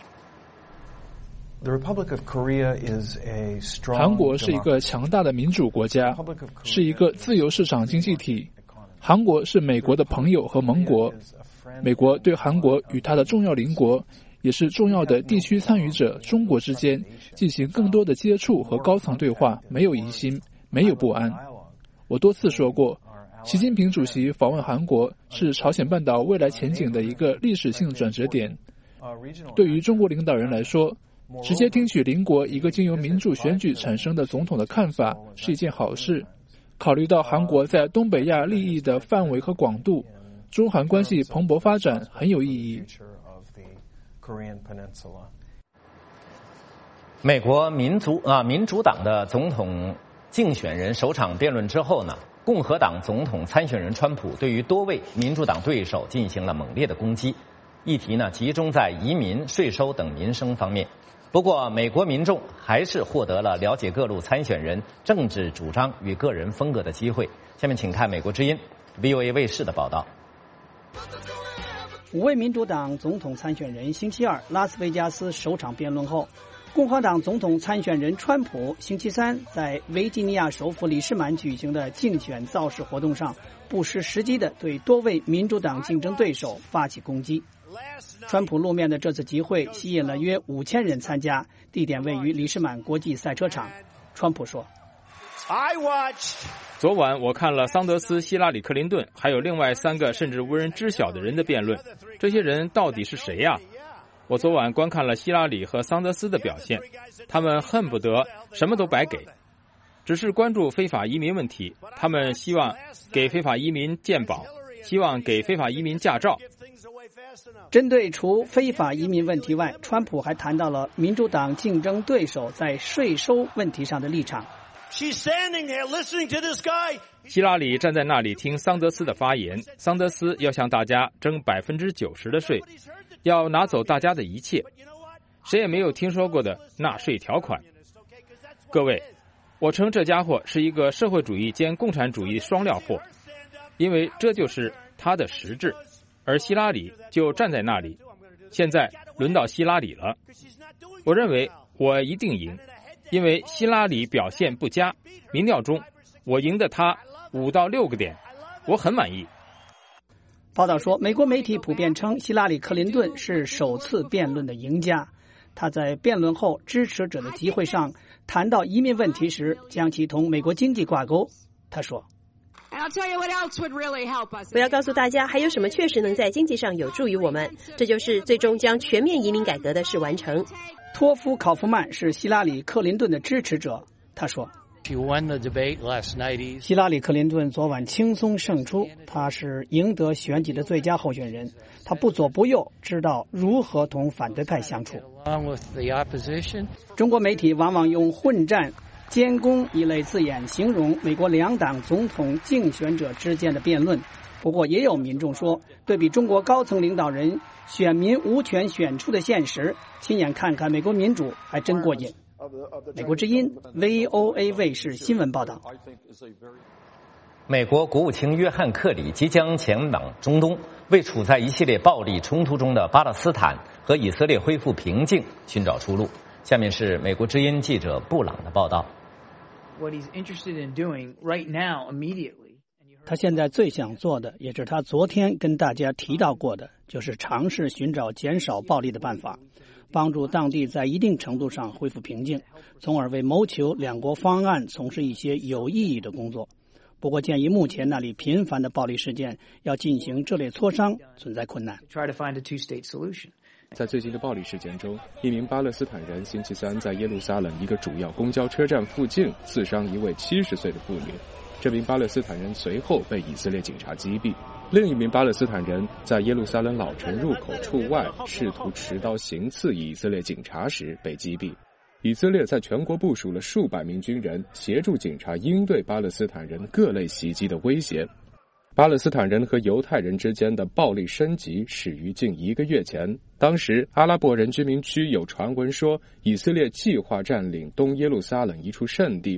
韩国是一个强大的民主国家，是一个自由市场经济体。韩国是美国的朋友和盟国，美国对韩国与它的重要邻国，也是重要的地区参与者中国之间进行更多的接触和高层对话，没有疑心，没有不安。我多次说过，习近平主席访问韩国是朝鲜半岛未来前景的一个历史性转折点。对于中国领导人来说，直接听取邻国一个经由民主选举产生的总统的看法是一件好事。考虑到韩国在东北亚利益的范围和广度，中韩关系蓬勃发展很有意义。 美国民族啊民主党的总统竞选人首场辩论之后呢，共和党总统参选人川普对于多位民主党对手进行了猛烈的攻击，议题呢集中在移民、税收等民生方面。不过，美国民众还是获得了了解各路参选人政治主张与个人风格的机会。下面请看美国之音 V O A 卫视的报道。 五位民主党总统参选人星期二拉斯维加斯首场辩论后，共和党总统参选人川普星期三在维吉尼亚首府里士满举行的竞选造势活动上，不失时机地对多位民主党竞争对手发起攻击。川普露面的这次集会吸引了约五千人参加，地点位于里士满国际赛车场。 川普说。 昨晚我看了桑德斯、希拉里、克林顿，还有另外三个甚至无人知晓的人的辩论。这些人到底是谁呀？我昨晚观看了希拉里和桑德斯的表现，他们恨不得什么都白给，只是关注非法移民问题。他们希望给非法移民健保，希望给非法移民驾照。 针对除非法移民问题外，川普还谈到了民主党竞争对手在税收问题上的立场。 希拉里站在那里听桑德斯的发言，桑德斯要向大家征百分之九十的税，要拿走大家的一切，谁也没有听说过的纳税条款。各位，我称这家伙是一个社会主义兼共产主义双料货，因为这就是他的实质。而希拉里就站在那里，现在轮到希拉里了。我认为我一定赢，因为希拉里表现不佳，民调中我赢得他五到六个点，我很满意。 报道说，美国媒体普遍称希拉里·克林顿是首次辩论的赢家。他在辩论后支持者的集会上谈到移民问题时，将其同美国经济挂钩。他说， 我要告诉大家，还有什么确实能在经济上有助于我们，这就是最终将全面移民改革的事完成。 托夫·考夫曼是希拉里·克林顿的支持者，他说，希拉里·克林顿昨晚轻松胜出，他是赢得选举的最佳候选人，他不左不右，知道如何同反对派相处。中国媒体往往用混战、监工一类字眼形容美国两党总统竞选者之间的辩论。不过也有民众说，对比中国高层领导人选民无权选出的现实，亲眼看看美国民主还真过瘾。美国之音 V O A 卫视新闻报道。 美国国务卿约翰·克里即将前往中东，为处在一系列暴力冲突中的巴勒斯坦和以色列恢复平静寻找出路。下面是美国之音记者布朗的报道。 What he's interested in doing right now, immediately. 他现在最想做的，也是他昨天跟大家提到过的，就是尝试寻找减少暴力的办法，帮助当地在一定程度上恢复平静，从而为谋求两国方案从事一些有意义的工作。不过，鉴于目前那里频繁的暴力事件，要进行这类磋商存在困难。 在最近的暴力事件中，一名巴勒斯坦人星期三在耶路撒冷一个主要公交车站附近刺伤一位七十岁的妇女。这名巴勒斯坦人随后被以色列警察击毙。另一名巴勒斯坦人在耶路撒冷老城入口处外试图持刀行刺以色列警察时被击毙。以色列在全国部署了数百名军人，协助警察应对巴勒斯坦人各类袭击的威胁。巴勒斯坦人和犹太人之间的暴力升级始于近一个月前，当时阿拉伯人居民区有传闻说，以色列计划占领东耶路撒冷一处圣地。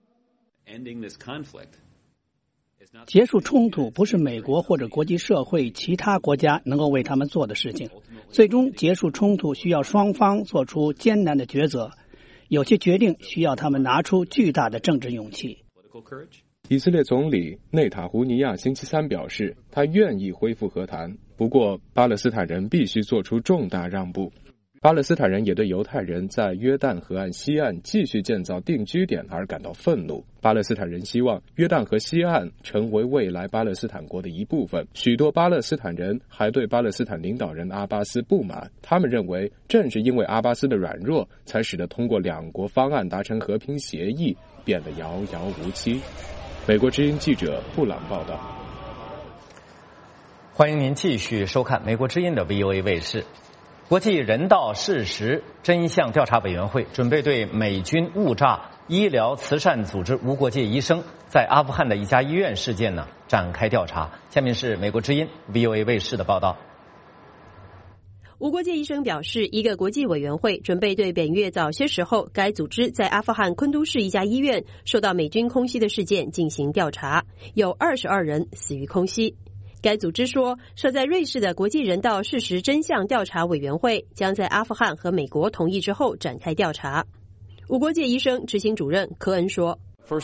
结束冲突不是美国或者国际社会其他国家能够为他们做的事情。最终结束冲突需要双方做出艰难的抉择，有些决定需要他们拿出巨大的政治勇气。 以色列总理内塔胡尼亚星期三表示，他愿意恢复和谈，不过巴勒斯坦人必须做出重大让步。巴勒斯坦人也对犹太人在约旦河岸西岸继续建造定居点而感到愤怒。巴勒斯坦人希望约旦河西岸成为未来巴勒斯坦国的一部分。许多巴勒斯坦人还对巴勒斯坦领导人阿巴斯不满，他们认为正是因为阿巴斯的软弱，才使得通过两国方案达成和平协议变得遥遥无期。美国之音记者布朗报道。 欢迎您继续收看美国之音的 V O A 卫视。国际人道事实真相调查委员会准备对美军误炸医疗慈善组织无国界医生在阿富汗的一家医院事件呢展开调查。下面是美国之音 V O A 卫视的报道。 无国界医生表示，一个国际委员会准备对本月早些时候该组织在阿富汗昆都士一家医院受到美军空袭的事件进行调查，有二十二人死于空袭。该组织说，设在瑞士的国际人道事实真相调查委员会将在阿富汗和美国同意之后展开调查。无国界医生执行主任科恩说，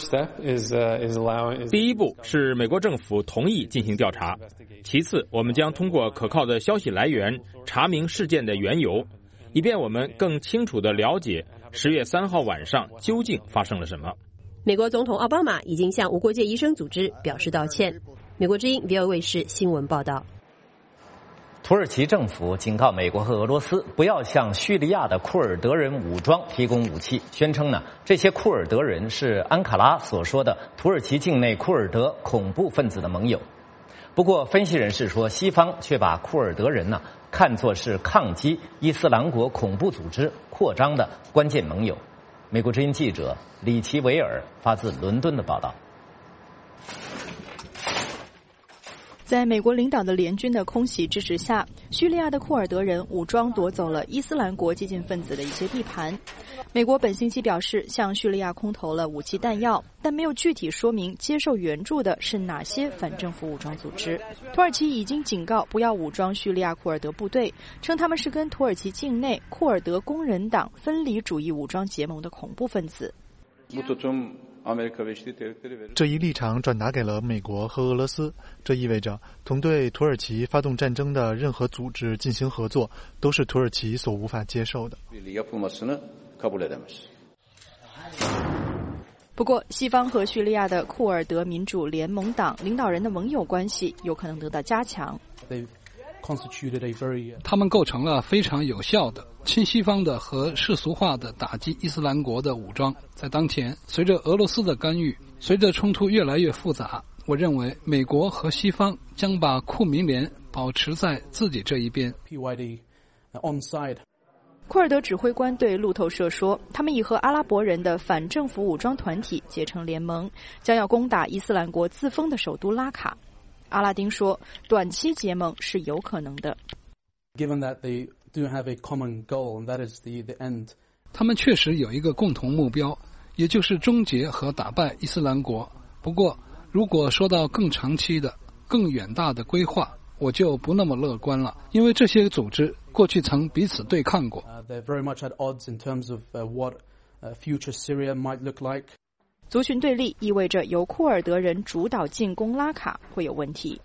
第一步是美国政府同意进行调查，其次我们将通过可靠的消息来源查明事件的缘由， 以便我们更清楚地了解十月三号晚上究竟发生了什么。 美国总统奥巴马已经向无国界医生组织表示道歉。美国之音 V O A 卫视新闻报道。 土耳其政府警告美国和俄罗斯不要向叙利亚的库尔德人武装提供武器，宣称呢，这些库尔德人是安卡拉所说的土耳其境内库尔德恐怖分子的盟友。不过，分析人士说，西方却把库尔德人呢看作是抗击伊斯兰国恐怖组织扩张的关键盟友。美国之音记者里奇维尔发自伦敦的报道。 在美国领导的联军的空袭支持下，叙利亚的库尔德人武装夺走了伊斯兰国激进分子的一些地盘。美国本星期表示向叙利亚空投了武器弹药，但没有具体说明接受援助的是哪些反政府武装组织。土耳其已经警告不要武装叙利亚库尔德部队，称他们是跟土耳其境内库尔德工人党分离主义武装结盟的恐怖分子。 这一立场转达给了美国和俄罗斯，这意味着同对土耳其发动战争的任何组织进行合作，都是土耳其所无法接受的。 不过，西方和叙利亚的库尔德民主联盟党领导人的盟友关系有可能得到加强。 他们构成了非常有效的亲西方的和世俗化的打击伊斯兰国的武装。在当前，随着俄罗斯的干预，随着冲突越来越复杂，我认为美国和西方将把库民联保持在自己这一边。 库尔德指挥官对路透社说，他们已和阿拉伯人的反政府武装团体结成联盟，将要攻打伊斯兰国自封的首都拉卡。阿拉丁说，短期结盟是有可能的。 他们确实有一个共同目标，也就是终结和打败伊斯兰国。不过，如果说到更长期的、更远大的规划，我就不那么乐观了，因为这些组织过去曾彼此对抗过。 族群对立意味着由库尔德人主导进攻拉卡会有问题。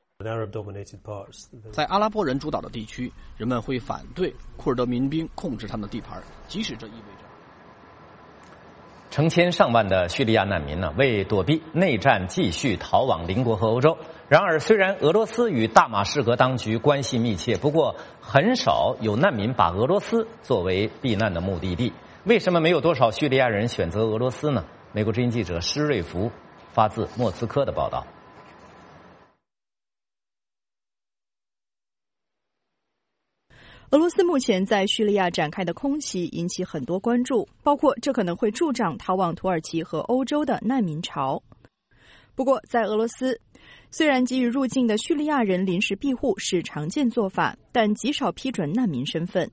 在阿拉伯人主导的地区，人们会反对库尔德民兵控制他们的地盘，即使这意味着成千上万的叙利亚难民呢，为躲避内战继续逃往邻国和欧洲。然而，虽然俄罗斯与大马士革当局关系密切，不过很少有难民把俄罗斯作为避难的目的地。为什么没有多少叙利亚人选择俄罗斯呢？美国之音记者施瑞福发自莫斯科的报道。 俄罗斯目前在叙利亚展开的空袭引起很多关注，包括这可能会助长逃往土耳其和欧洲的难民潮。不过，在俄罗斯，虽然给予入境的叙利亚人临时庇护是常见做法，但极少批准难民身份。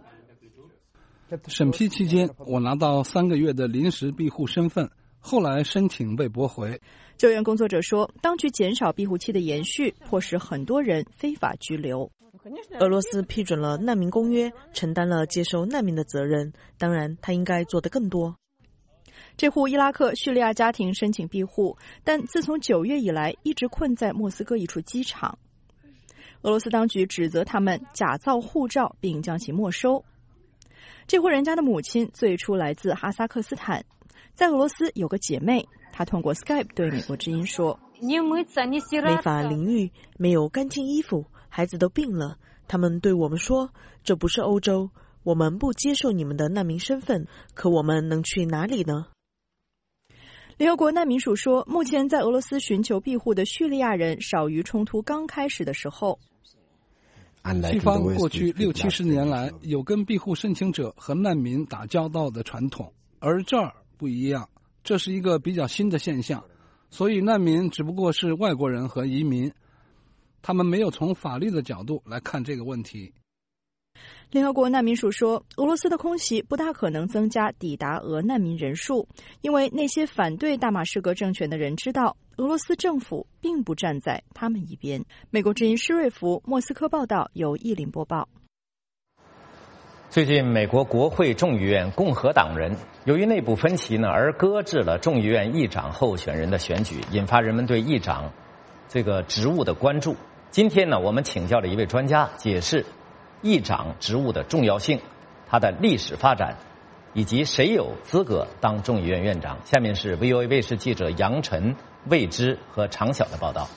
审批期间，我拿到三个月的临时庇护身份，后来申请被驳回。 救援工作者说，当局减少庇护期的延续，迫使很多人非法拘留。 俄罗斯批准了难民公约，承担了接收难民的责任，当然他应该做得更多。 这户伊拉克叙利亚家庭申请庇护，但自从九月以来一直困在莫斯科一处机场。俄罗斯当局指责他们假造护照并将其没收。这户人家的母亲最初来自哈萨克斯坦，在俄罗斯有个姐妹，她通过 Skype 对美国之音说， 没法淋浴，没有干净衣服，孩子都病了。他们对我们说，这不是欧洲，我们不接受你们的难民身份，可我们能去哪里呢？ 联合国难民署说，目前在俄罗斯寻求庇护的叙利亚人少于冲突刚开始的时候。 西方过去六七十年来有跟庇护申请者和难民打交道的传统，而这儿不一样，这是一个比较新的现象，所以难民只不过是外国人和移民，他们没有从法律的角度来看这个问题。 联合国难民署说，俄罗斯的空袭不大可能增加抵达俄难民人数，因为那些反对大马士革政权的人知道，俄罗斯政府并不站在他们一边。美国之音施瑞福莫斯科报道，由易林播报。 最近，美国国会众议院共和党人由于内部分歧呢，而搁置了众议院议长候选人的选举，引发人们对议长这个职务的关注。今天呢，我们请教了一位专家，解释议长职务的重要性， 它的历史发展，以及谁有资格当众议院院长。下面是 V O A 卫视记者杨晨、魏之和常晓的报道。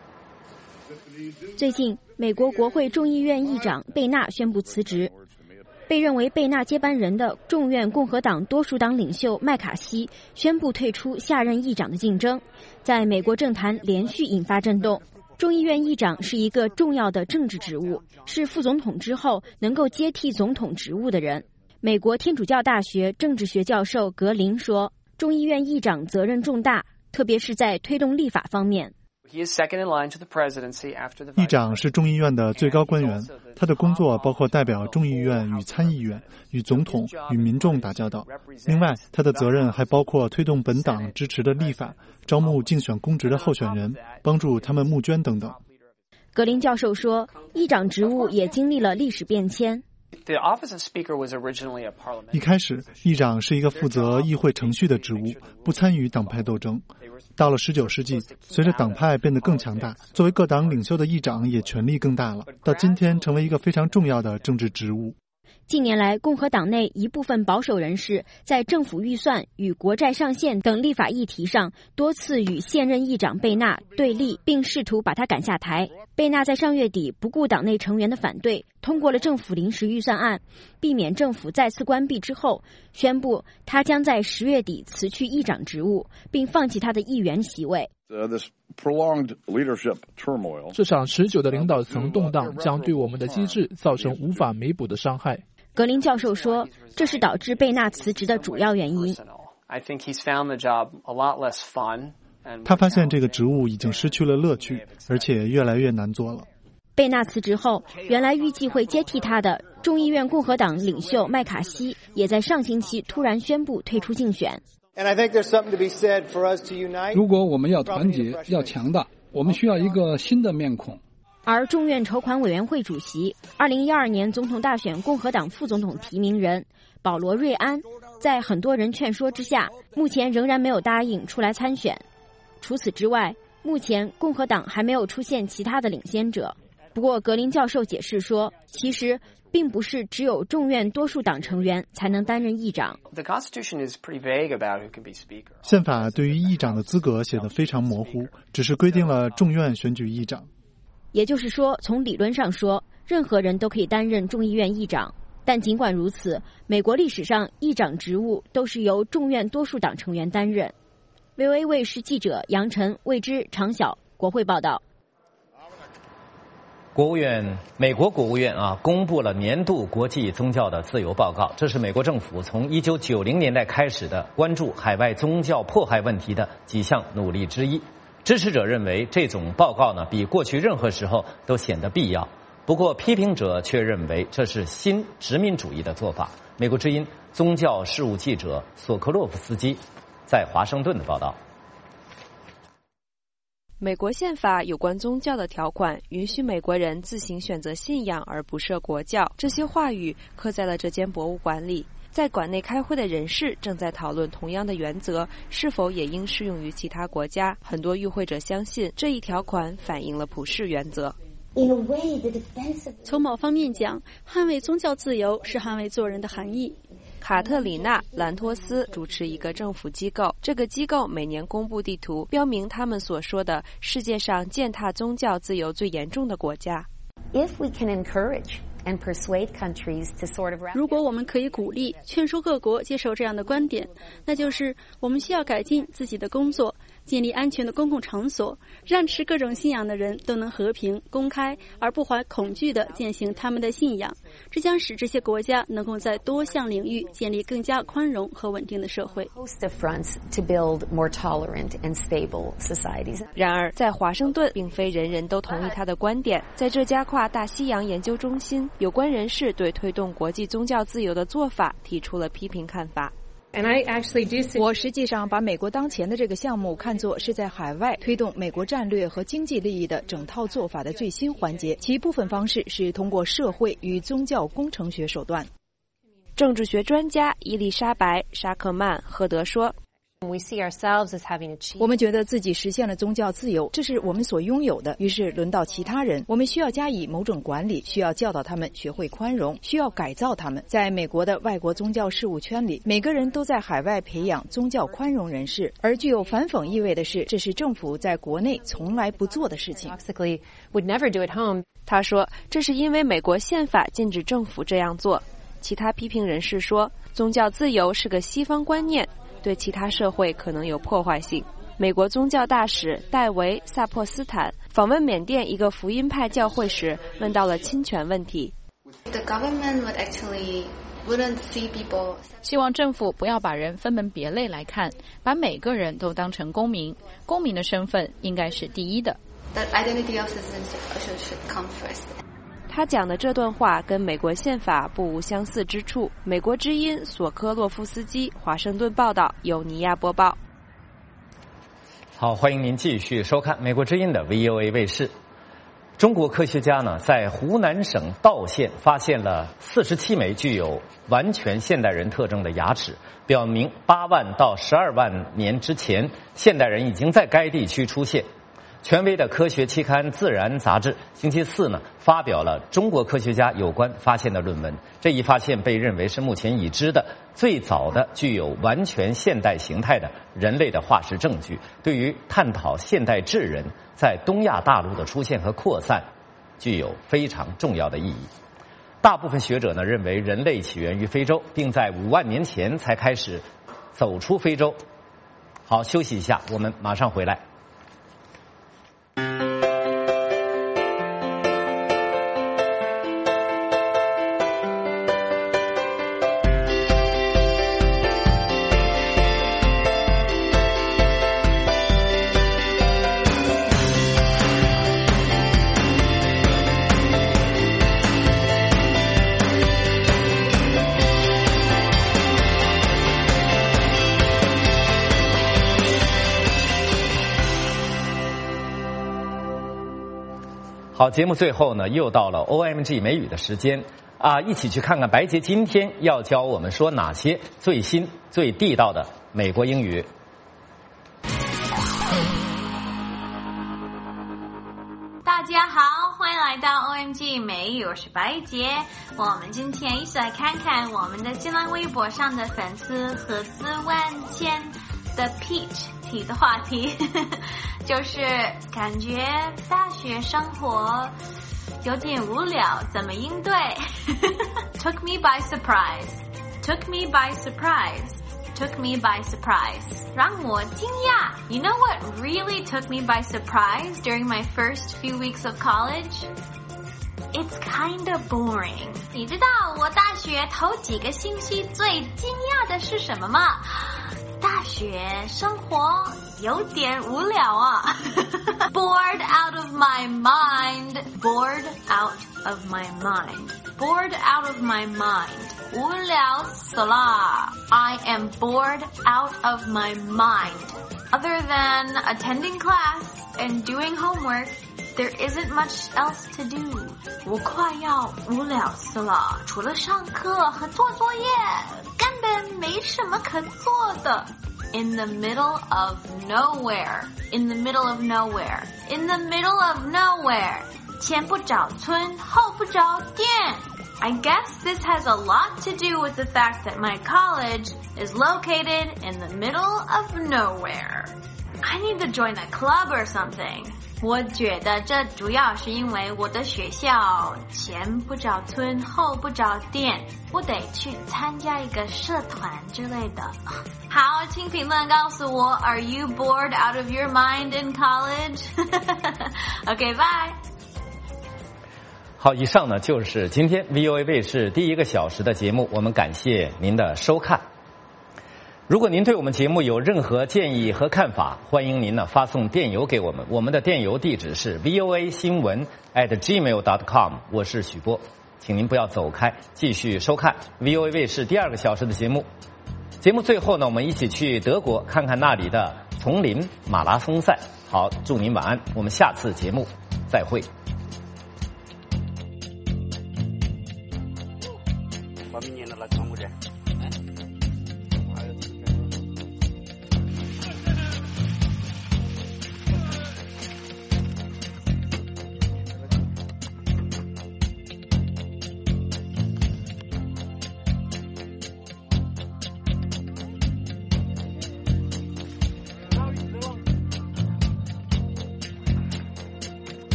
最近，美国国会众议院议长贝纳宣布辞职。被认为贝纳接班人的众院共和党多数党领袖麦卡锡宣布退出下任议长的竞争，在美国政坛连续引发震动。众议院议长是一个重要的政治职务，是副总统之后能够接替总统职务的人。美国天主教大学政治学教授格林说，众议院议长责任重大，特别是在推动立法方面。 议长是众议院的最高官员，他的工作包括代表众议院与参议院、与总统、与民众打交道。另外，他的责任还包括推动本党支持的立法、招募竞选公职的候选人、帮助他们募捐等等。 格林教授说，议长职务也经历了历史变迁。 一开始，议长是一个负责议会程序的职务，不参与党派斗争。到了十九世纪，随着党派变得更强大，作为各党领袖的议长也权力更大了，到今天成为一个非常重要的政治职务。 近年来，共和党内一部分保守人士在政府预算与国债上限等立法议题上多次与现任议长贝纳对立，并试图把他赶下台。贝纳在上月底不顾党内成员的反对，通过了政府临时预算案，避免政府再次关闭之后，宣布他将在十月底辞去议长职务，并放弃他的议员席位。 这场持久的领导层动荡将对我们的机制造成无法弥补的伤害。 格林教授说，这是导致贝纳辞职的主要原因。 他发现这个职务已经失去了乐趣，而且越来越难做了。 贝纳辞职后，原来预计会接替他的众议院共和党领袖麦卡锡也在上星期突然宣布退出竞选。 如果我们要团结、要强大，我们需要一个新的面孔。 而众院筹款委员会主席、二零一二年总统大选共和党副总统提名人保罗·瑞安，在很多人劝说之下，目前仍然没有答应出来参选。除此之外，目前共和党还没有出现其他的领先者。不过，格林教授解释说，其实并不是只有众院多数党成员才能担任议长。 宪法对于议长的资格写得非常模糊，只是规定了众院选举议长。 也就是说，从理论上说，任何人都可以担任众议院议长。但尽管如此，美国历史上议长职务都是由众院多数党成员担任。V O A 卫视记者杨晨、魏之、常晓，国会报道。 国务院，美国国务院啊，公布了年度国际宗教的自由报告。这是美国政府从一九九零年代开始的关注海外宗教迫害问题的几项努力之一。支持者认为这种报告呢，比过去任何时候都显得必要。不过，批评者却认为这是新殖民主义的做法。美国之音宗教事务记者索科洛夫斯基在华盛顿的报道。 美国宪法有关宗教的条款允许美国人自行选择信仰而不设国教，这些话语刻在了这间博物馆里。在馆内开会的人士正在讨论同样的原则是否也应适用于其他国家。很多与会者相信这一条款反映了普世原则。 从某方面讲，捍卫宗教自由是捍卫做人的含义。 卡特里娜·兰托斯主持一个政府机构，这个机构每年公布地图，标明他们所说的世界上践踏宗教自由最严重的国家。 If we can encourage如果我们可以鼓励、劝说各国接受这样的观点，那就是我们需要改进自己的工作，建立安全的公共场所，让持各种信仰的人都能和平、公开而不怀恐惧地践行他们的信仰。这将使这些国家能够在多项领域建立更加宽容和稳定的社会。 然而，在华盛顿，并非人人都同意他的观点。在这家跨大西洋研究中心，有关人士对推动国际宗教自由的做法提出了批评看法。 我实际上把美国当前的这个项目看作是在海外推动美国战略和经济利益的整套做法的最新环节，其部分方式是通过社会与宗教工程学手段。 政治学专家伊丽莎白·沙克曼·赫德说我们觉得自己实现了宗教自由，这是我们所拥有的。于是轮到其他人，我们需要加以某种管理，需要教导他们学会宽容，需要改造他们。在美国的外国宗教事务圈里，每个人都在海外培养宗教宽容人士，而具有反讽意味的是，这是政府在国内从来不做的事情。 他说，这是因为美国宪法禁止政府这样做。其他批评人士说，宗教自由是个西方观念，对其他社会可能有破坏性。美国宗教大使戴维·萨珀斯坦访问缅甸一个福音派教会时，问到了侵权问题。 希望政府不要把人分门别类来看，把每个人都当成公民，公民的身份应该是第一的。 他讲的这段话跟美国宪法不无相似之处。美国之音索科洛夫斯基华盛顿报道，由尼亚播报。 好，欢迎您继续收看美国之音的 V O A 卫视。中国科学家呢，在湖南省道县发现了四十七枚具有完全现代人特征的牙齿，表明八万到十二万年之前，现代人已经在该地区出现。权威的科学期刊《自然》杂志星期四呢发表了中国科学家有关发现的论文。这一发现被认为是目前已知的最早的具有完全现代形态的人类的化石证据，对于探讨现代智人在东亚大陆的出现和扩散具有非常重要的意义。大部分学者呢认为人类起源于非洲，并在五万年前才开始走出非洲。好，休息一下，我们马上回来。好，节目最后呢，又到了 O M G 美语的时间啊，一起去看看白洁今天要教我们说哪些最新、最地道的美国英语。 大家好，欢迎来到 O M G 美语，我是白洁。我们今天一起来看看我们的新浪微博上的粉丝何思万千的 Peach 提的话题，就是感觉大学生活有点无聊，怎么应对？Took me by surprise. Took me by surprise. Took me by surprise. 让我惊讶。You know what really took me by surprise during my first few weeks of college? It's kind of boring. 你知道我大学头几个星期最惊讶的是什么吗？大学生活有点无聊啊Bored out of my mind. Bored out of my mind. Bored out of my mind. 无聊死了 I am bored out of my mind. Other than attending class and doing homework, there isn't much else to do. 我快要无聊死了，除了上课和做作业，根本没什么可做的。In the middle of nowhere. In the middle of nowhere. In the middle of nowhere. 前不着村，后不着店。I guess this has a lot to do with the fact that my college is located in the middle of nowhere. I need to join a club or something. 我觉得这主要是因为我的学校前不着村后不着店，我得去参加一个社团之类的。好，请评论告诉我 Are you bored out of your mind in college? Okay, bye. 好，以上呢就是今天 V O A 卫视第一个小时的节目，我们感谢您的收看。如果您对我们节目有任何建议和看法，欢迎您呢发送电邮给我们，我们的电邮地址是 V O A 新闻 at gmail dot com。 我是许波，请您不要走开，继续收看 V O A 卫视第二个小时的节目。节目最后呢，我们一起去德国看看那里的丛林马拉松赛。好，祝您晚安，我们下次节目再会。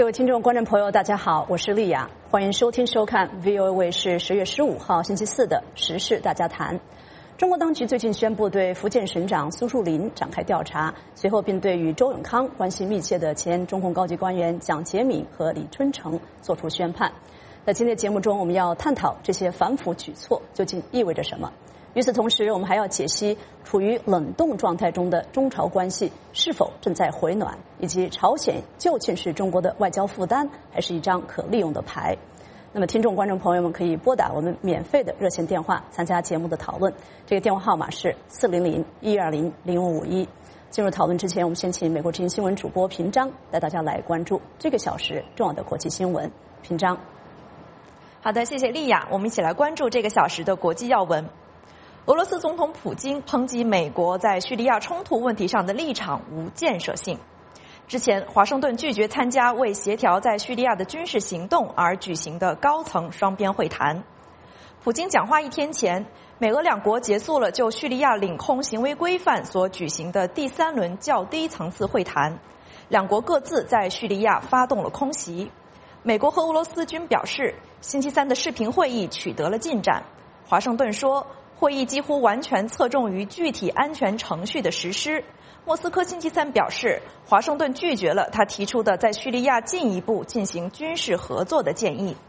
各位听众、观众朋友，大家好，我是丽雅，欢迎收听、收看 V O A 卫视十月十五号星期四的《时事大家谈》。中国当局最近宣布对福建省长苏树林展开调查，随后并对与周永康关系密切的前中共高级官员蒋洁敏和李春城作出宣判。在今天的节目中，我们要探讨这些反腐举措究竟意味着什么。与此同时，我们还要解析处于冷冻状态中的中朝关系是否正在回暖，以及朝鲜究竟是中国的外交负担，还是一张可利用的牌。那么听众观众朋友们可以拨打我们免费的热线电话参加节目的讨论，这个电话号码是四零零一二零零五五一。进入讨论之前，我们先请美国之音新闻主播平章带大家来关注这个小时重要的国际新闻。平章。 好的，谢谢丽雅，我们一起来关注这个小时的国际要闻。俄罗斯总统普京抨击美国在叙利亚冲突问题上的立场无建设性。之前，华盛顿拒绝参加为协调在叙利亚的军事行动而举行的高层双边会谈。普京讲话一天前，美俄两国结束了就叙利亚领空行为规范所举行的第三轮较低层次会谈，两国各自在叙利亚发动了空袭。美国和俄罗斯均表示，星期三的视频会议取得了进展。华盛顿说，会议几乎完全侧重于具体安全程序的实施。莫斯科星期三表示，华盛顿拒绝了他提出的在叙利亚进一步进行军事合作的建议。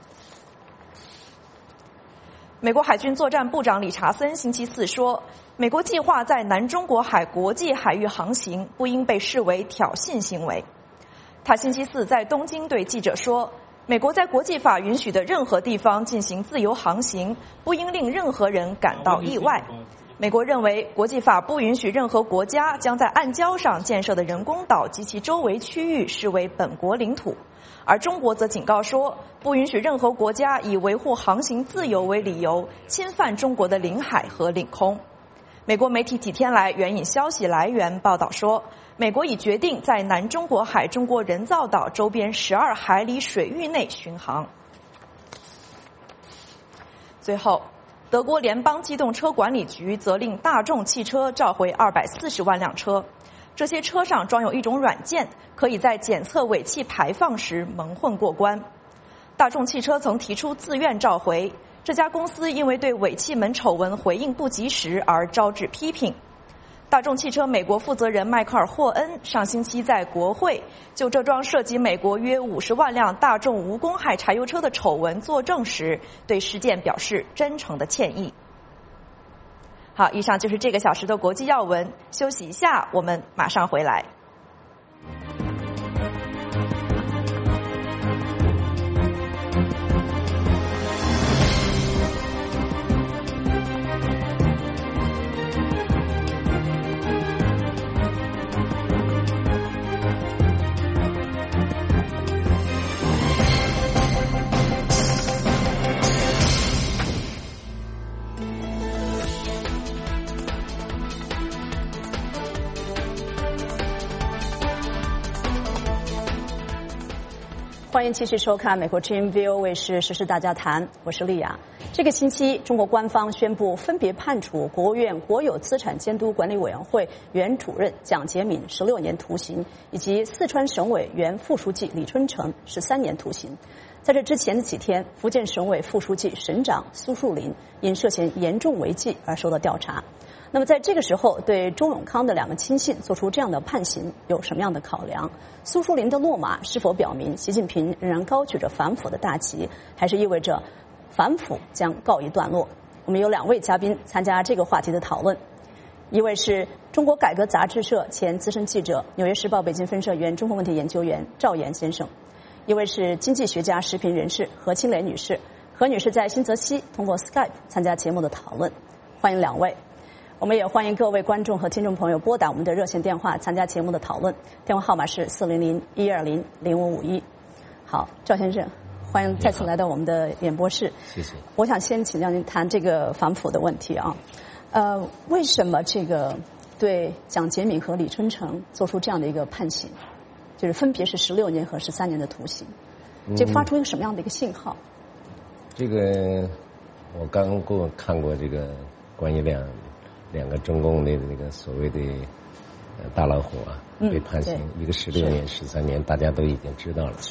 美国海军作战部长理查森星期四说，美国计划在南中国海国际海域航行不应被视为挑衅行为。他星期四在东京对记者说，美国在国际法允许的任何地方进行自由航行，不应令任何人感到意外。美国认为，国际法不允许任何国家将在暗礁上建设的人工岛及其周围区域视为本国领土，而中国则警告说，不允许任何国家以维护航行自由为理由侵犯中国的领海和领空。美国媒体几天来援引消息来源报道说，美国已决定在南中国海中国人造岛周边十二海里水域内巡航。最后，德国联邦机动车管理局责令大众汽车召回二百四十万辆车，这些车上装有一种软件，可以在检测尾气排放时蒙混过关。大众汽车曾提出自愿召回，这家公司因为对尾气门丑闻回应不及时而招致批评。大众汽车美国负责人迈克尔·霍恩上星期在国会就这桩涉及美国约五十万辆大众无公害柴油车的丑闻作证时，对事件表示真诚的歉意。好，以上就是这个小时的国际要闻，休息一下，我们马上回来。 欢迎继续收看美国之音 V O A 卫视时事大家谈，我是丽雅。这个星期，中国官方宣布分别判处国务院国有资产监督管理委员会原主任蒋洁敏十六年徒刑，以及四川省委原副书记李春城十三年徒刑。在这之前的几天，福建省委副书记、省长苏树林因涉嫌严重违纪而受到调查。那么在这个时候，对周永康的两个亲信做出这样的判刑，有什么样的考量？苏树林的落马是否表明习近平仍然高举着反腐的大旗，还是意味着反腐将告一段落？我们有两位嘉宾参加这个话题的讨论，一位是中国改革杂志社前资深记者、纽约时报北京分社原中国问题研究员赵岩先生，一位是经济学家、时评人士何清蕾女士。何女士在新泽西通过 Skype 参加节目的讨论，欢迎两位。我们也欢迎各位观众和听众朋友拨打我们的热线电话参加节目的讨论，电话号码是四零零一二零零五五一。好，赵先生，欢迎再次来到我们的演播室。 谢谢。 我想先请教您谈这个反腐的问题啊，呃，为什么这个对蒋洁敏和李春城做出这样的一个判刑，就是分别是十六年和十三年的徒刑，这发出一个什么样的一个信号？ 嗯、这个我刚过看过这个关于两。两个中共的那个所谓的大老虎啊，被判刑，一个十六年、十三年，大家都已经知道了。 是。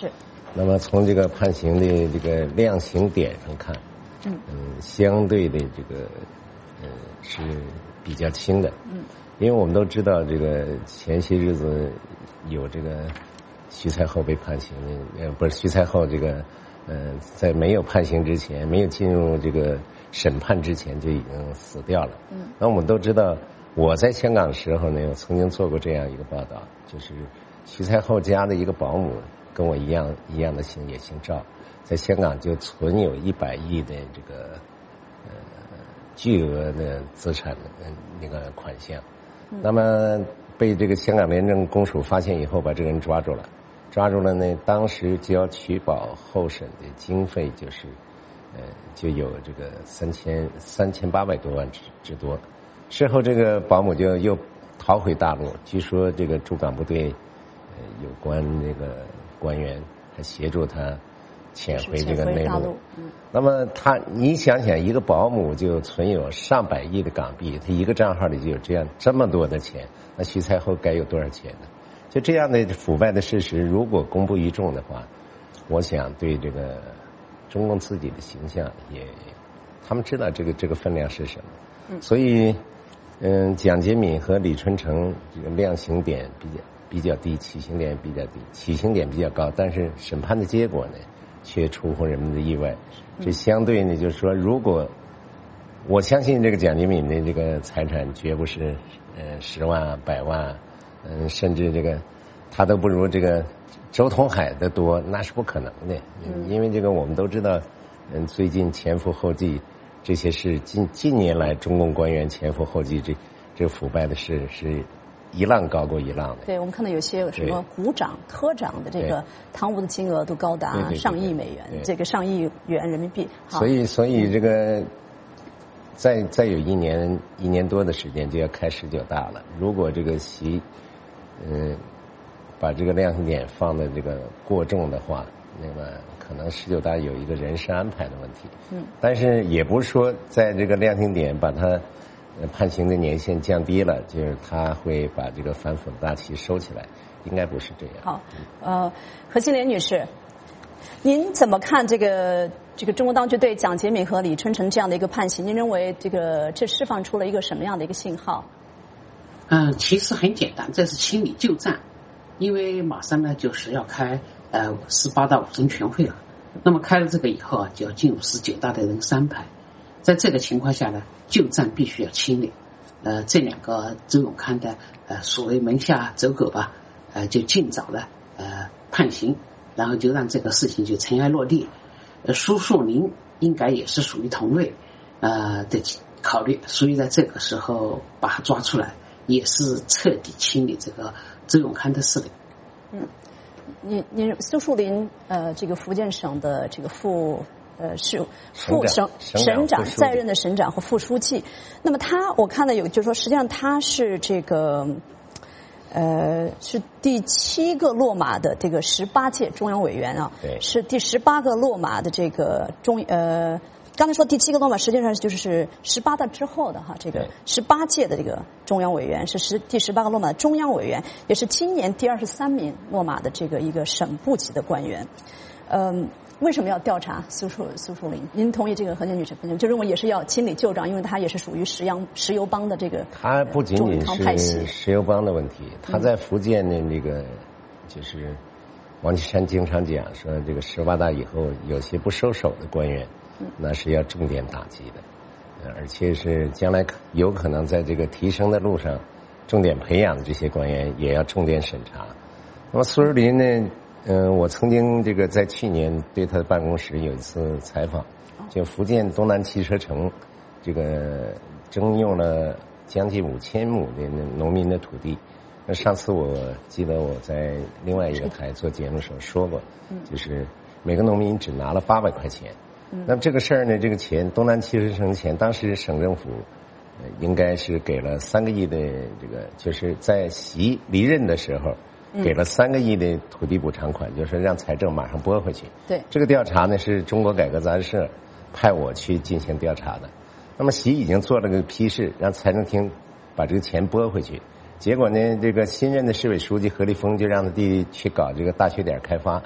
那么从这个判刑的这个量刑点上看，嗯嗯，相对的这个呃是比较轻的。嗯，因为我们都知道，这个前些日子有这个徐才厚被判刑的，呃，不是徐才厚这个呃，在没有判刑之前，没有进入这个审判之前就已经死掉了。嗯，那我们都知道，我在香港的时候呢，我曾经做过这样一个报道，就是徐才厚家的一个保姆跟我一样一样的姓，也姓赵，在香港就存有一百亿的这个呃巨额的资产的那个款项。嗯、那么被这个香港廉政公署发现以后，把这个人抓住了。抓住了呢，当时交取保候审的经费就是，呃，就有这个三千三千八百多万之之多。事后这个保姆就又逃回大陆，据说这个驻港部队呃有关那个官员还协助他潜回这个内陆。嗯、那么他，你想想，一个保姆就存有上百亿的港币，他一个账号里就有这样这么多的钱，那徐才厚该有多少钱呢？就这样的腐败的事实，如果公布于众的话，我想对这个中共自己的形象也，他们知道这个这个分量是什么。嗯、所以，嗯，蒋洁敏和李春城这个量刑点比较比较低，起刑点比较低，起刑点比较高，但是审判的结果呢，却出乎人们的意外。这相对呢，就是说，如果我相信这个蒋洁敏的这个财产绝不是呃十万、百万。嗯，甚至这个他都不如这个周通海的多，那是不可能的。嗯，因为这个我们都知道，嗯，最近前赴后继这些事，近近年来中共官员前赴后继这这腐败的事是一浪高过一浪的。 对，我们看到有些什么股长、科长的这个贪污的金额都高达上亿美元，这个上亿元人民币。 所以，所以这个。再再有一年一年多的时间就要开十九大了。如果这个习，嗯，把这个量刑点放的这个过重的话，那么可能十九大有一个人事安排的问题。嗯。但是也不是说在这个量刑点把它判刑的年限降低了，就是他会把这个反腐的大旗收起来，应该不是这样。 好，呃，何庆莲女士，您怎么看这个？这个中国当局对蒋洁敏和李春城这样的一个判刑，您认为这个这释放出了一个什么样的一个信号？ 嗯，其实很简单，这是清理旧账，因为马上呢就是要开呃十八大五中全会了，那么开了这个以后啊，就要进入十九大的人事安排，在这个情况下呢，旧账必须要清理。呃，这两个周永康的呃所谓门下走狗吧，呃就尽早的呃判刑，然后就让这个事情就尘埃落定。呃，苏树林应该也是属于同类呃的考虑，所以在这个时候把他抓出来，也是彻底清理这个周永康的势力。 嗯，你你苏树林呃，这个福建省的这个副呃是副省省长在任的省长和副书记，那么他我看到有就是说，实际上他是这个。呃，是第七个落马的这个十八届中央委员啊，是第十八个落马的这个中呃，刚才说第七个落马，实际上就是十八大之后的哈，这个十八届的这个中央委员是十第十八个落马的中央委员，也是今年第二十三名落马的这个一个省部级的官员，嗯。为什么要调查苏树苏树林？您同意这个何庆女士分析，就认为也是要清理旧账，因为他也是属于石洋石油帮的这个。 他不仅仅是石油帮的问题，他在福建的那个就是王岐山经常讲说，这个十八大以后有些不收手的官员，那是要重点打击的，而且是将来有可能在这个提升的路上重点培养的这些官员也要重点审查。那么苏树林呢？嗯，我曾经这个在去年对他的办公室有一次采访，就福建东南汽车城，这个征用了将近五千亩的农民的土地。那上次我记得我在另外一个台做节目的时候说过，就是每个农民只拿了八百块钱。那么这个事儿呢，这个钱东南汽车城钱，当时省政府应该是给了三个亿的这个，就是在习离任的时候。给了三个亿的土地补偿款，就是让财政马上拨回去。 对， 这个调查呢是中国改革杂志社派我去进行调查的。那么习已经做了个批示，让财政厅把这个钱拨回去。结果呢，这个新任的市委书记何立峰就让他弟弟去搞这个大学点开发，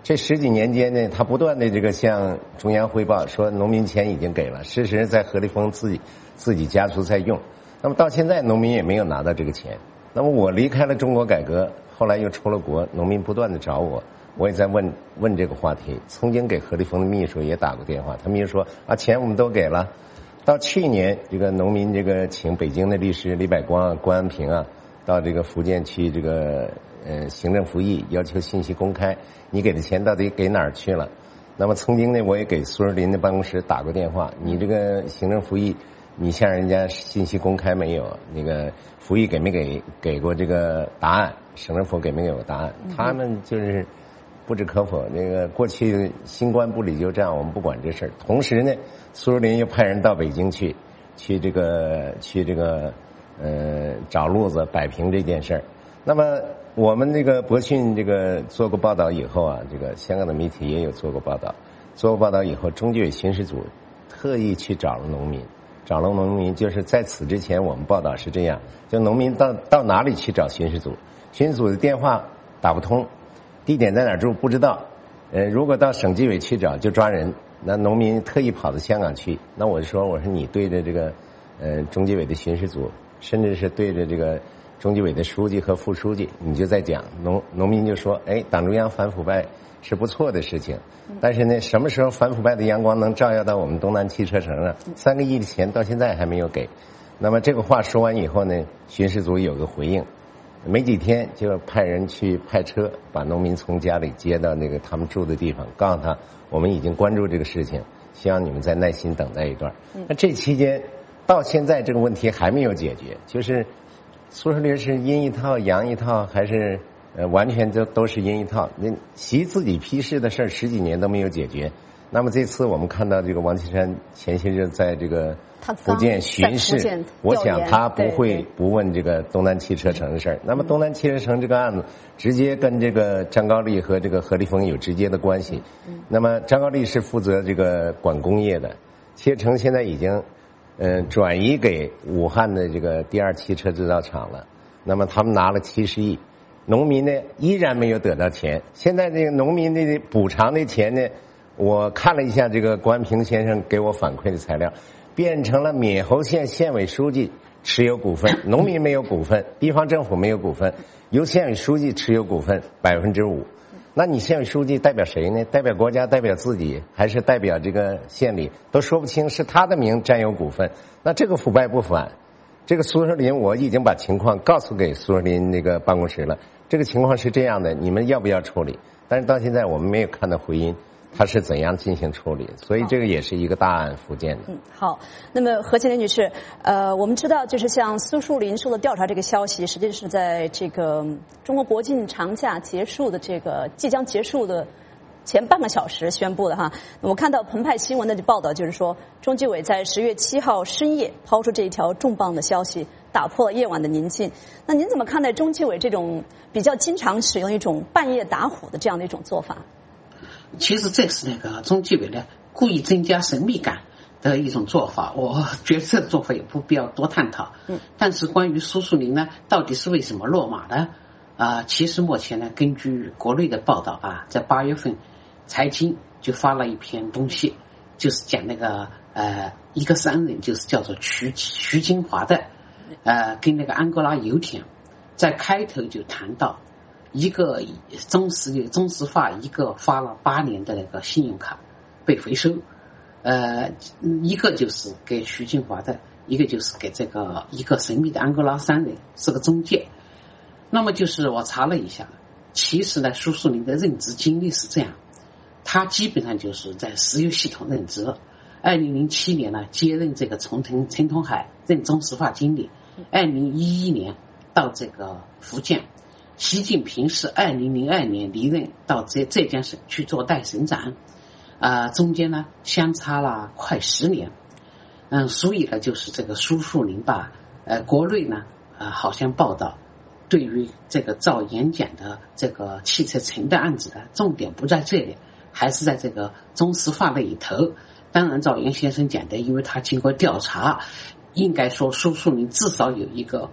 这十几年间呢，他不断的这个向中央汇报说农民钱已经给了，事实在何立峰自己自己家族在用。那么到现在农民也没有拿到这个钱。那么我离开了中国改革，后来又出了国，农民不断的找我，我也在问问这个话题。曾经给何立峰的秘书也打过电话，他秘书说啊，钱我们都给了。到去年，这个农民这个请北京的律师李百光啊、关安平啊，到这个福建去这个呃行政复议，要求信息公开，你给的钱到底给哪儿去了？那么曾经呢，我也给苏若林的办公室打过电话，你这个行政复议，你向人家信息公开没有？那个复议给没给给过这个答案？省政府给没给过答案？他们就是不置可否。那个过去新官不理旧账，我们不管这事儿。同时呢，苏若林又派人到北京去，去这个去这个呃找路子摆平这件事儿。那么我们这个博讯这个做过报道以后啊，这个香港的媒体也有做过报道。做过报道以后，中纪委巡视组特意去找了农民，找了农民。就是在此之前，我们报道是这样：就农民到到哪里去找巡视组？巡视组的电话打不通，地点在哪儿住不知道。呃，如果到省纪委去找就抓人。那农民特意跑到香港去，那我就说，我说你对着这个呃中纪委的巡视组，甚至是对着这个中纪委的书记和副书记，你就在讲。农农民就说，哎，党中央反腐败是不错的事情，但是呢，什么时候反腐败的阳光能照耀到我们东南汽车城啊？三个亿的钱到现在还没有给。那么这个话说完以后呢，巡视组有个回应，没几天就派人去派车把农民从家里接到那个他们住的地方，告诉他我们已经关注这个事情，希望你们再耐心等待一段。那这期间到现在这个问题还没有解决，就是苏若林是阴一套阳一套，还是呃完全都都是阴一套？那习自己批示的事儿十几年都没有解决。那么这次我们看到这个王岐山前些日在这个福建巡视，我想他不会不问这个东南汽车城的事儿。那么东南汽车城这个案子直接跟这个张高丽和这个何立峰有直接的关系。那么张高丽是负责这个管工业的，汽车城现在已经嗯、呃、转移给武汉的这个第二汽车制造厂了。那么他们拿了七十亿，农民呢依然没有得到钱。现在这个农民的补偿的钱呢，我看了一下这个关平先生给我反馈的材料，变成了闽侯县县委书记持有股份，农民没有股份，地方政府没有股份，由县委书记持有股份百分之五。那你县委书记代表谁呢？代表国家，代表自己，还是代表这个县里？都说不清，是他的名占有股份。那这个腐败不反？这个苏若林我已经把情况告诉给苏若林那个办公室了，这个情况是这样的，你们要不要处理？但是到现在我们没有看到回音。他是怎样进行处理？所以这个也是一个大案福建的。 嗯，好。那么何庆林女士，呃，我们知道就是像苏树林受到调查这个消息，实际是在这个中国国庆长假结束的这个即将结束的前半个小时宣布的哈。我看到澎湃新闻的报道，就是说中纪委在十月七号深夜抛出这一条重磅的消息，打破了夜晚的宁静。那您怎么看待中纪委这种比较经常使用一种半夜打虎的这样的一种做法？ 其实这是那个中纪委的故意增加神秘感的一种做法，我觉得这个做法也不必要多探讨。嗯，但是关于苏树林呢，到底是为什么落马呢？啊、呃，其实目前呢，根据国内的报道啊，在八月份，财经就发了一篇东西，就是讲那个呃一个商人，就是叫做徐徐金华的，呃，跟那个安哥拉油田，在开头就谈到。一个中石中石化一个发了八年的那个信用卡被回收，呃，一个就是给徐金华的，一个就是给这个一个神秘的安哥拉商人，是个中介。那么就是我查了一下，其实呢，苏树林的任职经历是这样，他基本上就是在石油系统任职。二零零七年呢，接任这个从陈陈同海任中石化经理，二零一一年到这个福建。习近平是二零零二年离任，到浙浙江省去做代省长，啊、呃，中间呢相差了快十年，嗯，所以呢就是这个苏树林吧，呃，国内呢啊、呃、好像报道，对于这个造演讲的这个汽车城的案子呢，重点不在这里，还是在这个中石化那一头。当然，照袁先生讲的，因为他经过调查，应该说苏树林至少有一个。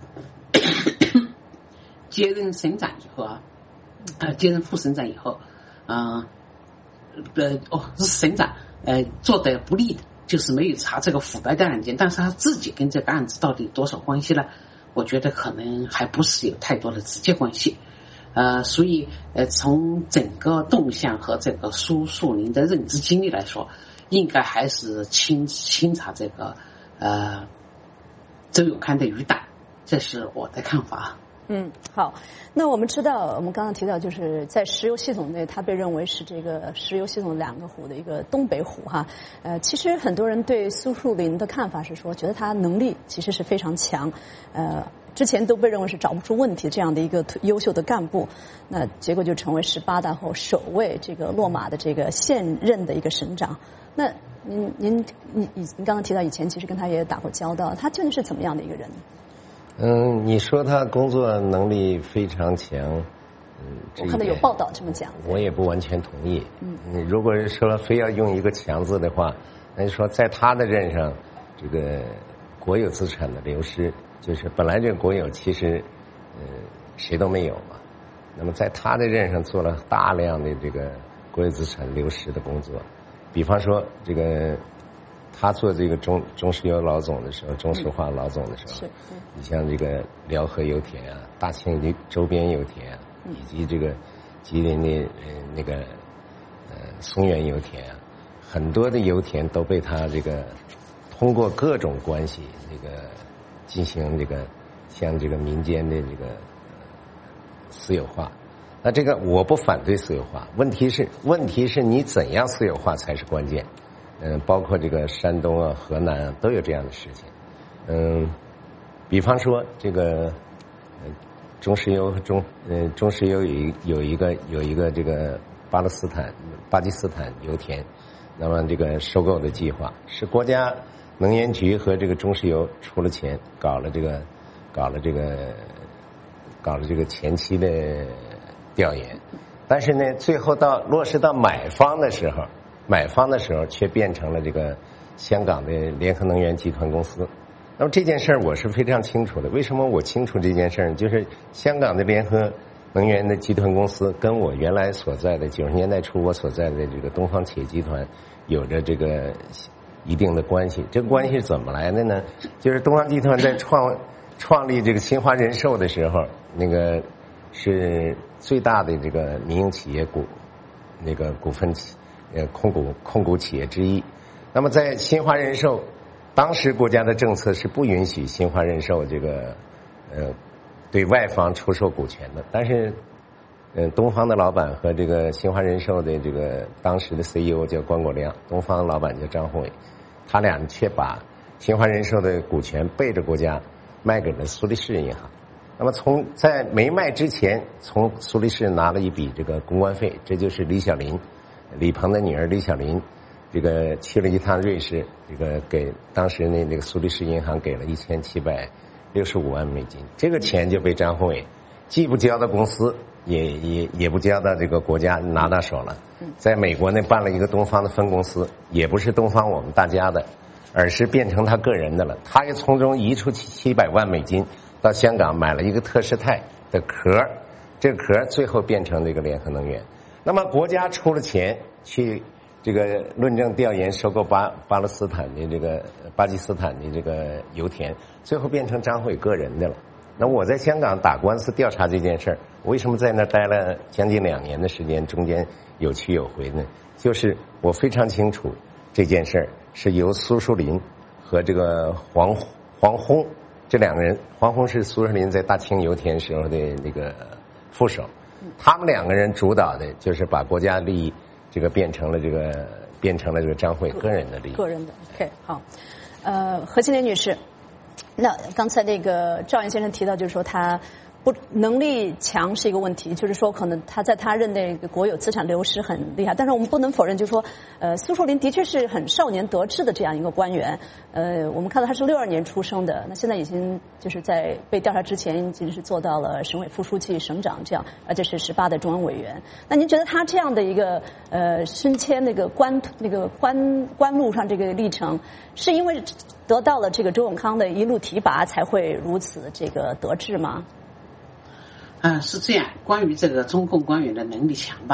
接任省长以后啊，呃，接任副省长以后，嗯、呃， 呃哦是省长呃做的不利的，就是没有查这个腐败的案件，但是他自己跟这个案子到底有多少关系呢？我觉得可能还不是有太多的直接关系。呃，所以呃从整个动向和这个苏树林的认知经历来说，应该还是清清查这个呃周永康的余党，这是我的看法。 嗯，好。那我们知道，我们刚刚提到，就是在石油系统内，它被认为是这个石油系统两个虎的一个东北虎哈。呃，其实很多人对苏树林的看法是说，觉得他能力其实是非常强，呃，之前都被认为是找不出问题这样的一个优秀的干部，那结果就成为十八大后首位这个落马的这个现任的一个省长。那您您您您刚刚提到以前其实跟他也打过交道，他究竟是怎么样的一个人？ 嗯，你说他工作能力非常强，嗯， 我看到有报道这么讲， 我也不完全同意。嗯，如果是说非要用一个强字的话，那就说在他的任上，这个国有资产的流失，就是本来这个国有其实，呃，谁都没有嘛。那么在他的任上做了大量的这个国有资产流失的工作，比方说这个。他做这个中中石油老总的时候，中石化老总的时候，嗯、你像这个辽河油田啊、大庆的周边油田啊，嗯、以及这个吉林的呃那个呃松原油田啊，很多的油田都被他这个通过各种关系这个进行这个像这个民间的这个私有化。那这个我不反对私有化，问题是问题是你怎样私有化才是关键。嗯，包括这个山东啊、河南啊，都有这样的事情。嗯，比方说这个，呃，中石油中，呃，中石油有一有一个有一个这个巴勒斯坦、巴基斯坦油田，那么这个收购的计划是国家能源局和这个中石油出了钱，搞了这个，搞了这个，搞了这个前期的调研，但是呢，最后到落实到买方的时候。买方的时候却变成了这个香港的联合能源集团公司。那么这件事儿我是非常清楚的。为什么我清楚这件事儿？就是香港的联合能源的集团公司跟我原来所在的九十年代初我所在的这个东方企业集团有着这个一定的关系。这个关系是怎么来的呢？就是东方集团在创创立这个新华人寿的时候，那个是最大的这个民营企业股那个股份企。呃，控股控股企业之一。那么在新华人寿，当时国家的政策是不允许新华人寿这个呃对外方出售股权的。但是，嗯、呃，东方的老板和这个新华人寿的这个当时的 C E O 叫关国亮，东方的老板叫张宏伟，他俩却把新华人寿的股权背着国家卖给了苏黎世银行。那么从在没卖之前，从苏黎世拿了一笔这个公关费，这就是李小林。李鹏的女儿李小林，这个去了一趟瑞士，这个给当时那那个苏黎世银行给了一千七百六十五万美金，这个钱就被张宏伟既不交到公司，也也也不交到这个国家拿到手了。在美国呢办了一个东方的分公司，也不是东方我们大家的，而是变成他个人的了。他也从中移出七百万美金到香港买了一个特仕泰的壳，这个壳最后变成这个联合能源。那么国家出了钱去这个论证调研收购巴巴勒斯坦的这个巴基斯坦的这个油田，最后变成张辉个人的了。那我在香港打官司调查这件事儿，为什么在那待了将近两年的时间，中间有去有回呢？就是我非常清楚这件事儿是由苏树林和这个黄黄轰这两个人，黄轰是苏树林在大庆油田时候的那个副手。他们两个人主导的就是把国家利益这个变成了这个变成了这个张辉个人的利益。 个人的 ，OK， 好。呃，何庆莲女士，那刚才那个赵岩先生提到，就是说他不能力强是一个问题，就是说可能他在他任内国有资产流失很厉害，但是我们不能否认，就是说，呃，苏树林的确是很少年得志的这样一个官员。呃，我们看到他是六二年出生的，那现在已经就是在被调查之前，已经是做到了省委副书记、省长这样，而且是十八的中央委员。那您觉得他这样的一个呃升迁那个官那个官官路上这个历程，是因为得到了这个周永康的一路提拔才会如此这个得志吗？ 啊，是这样。关于这个中共官员的能力强吧，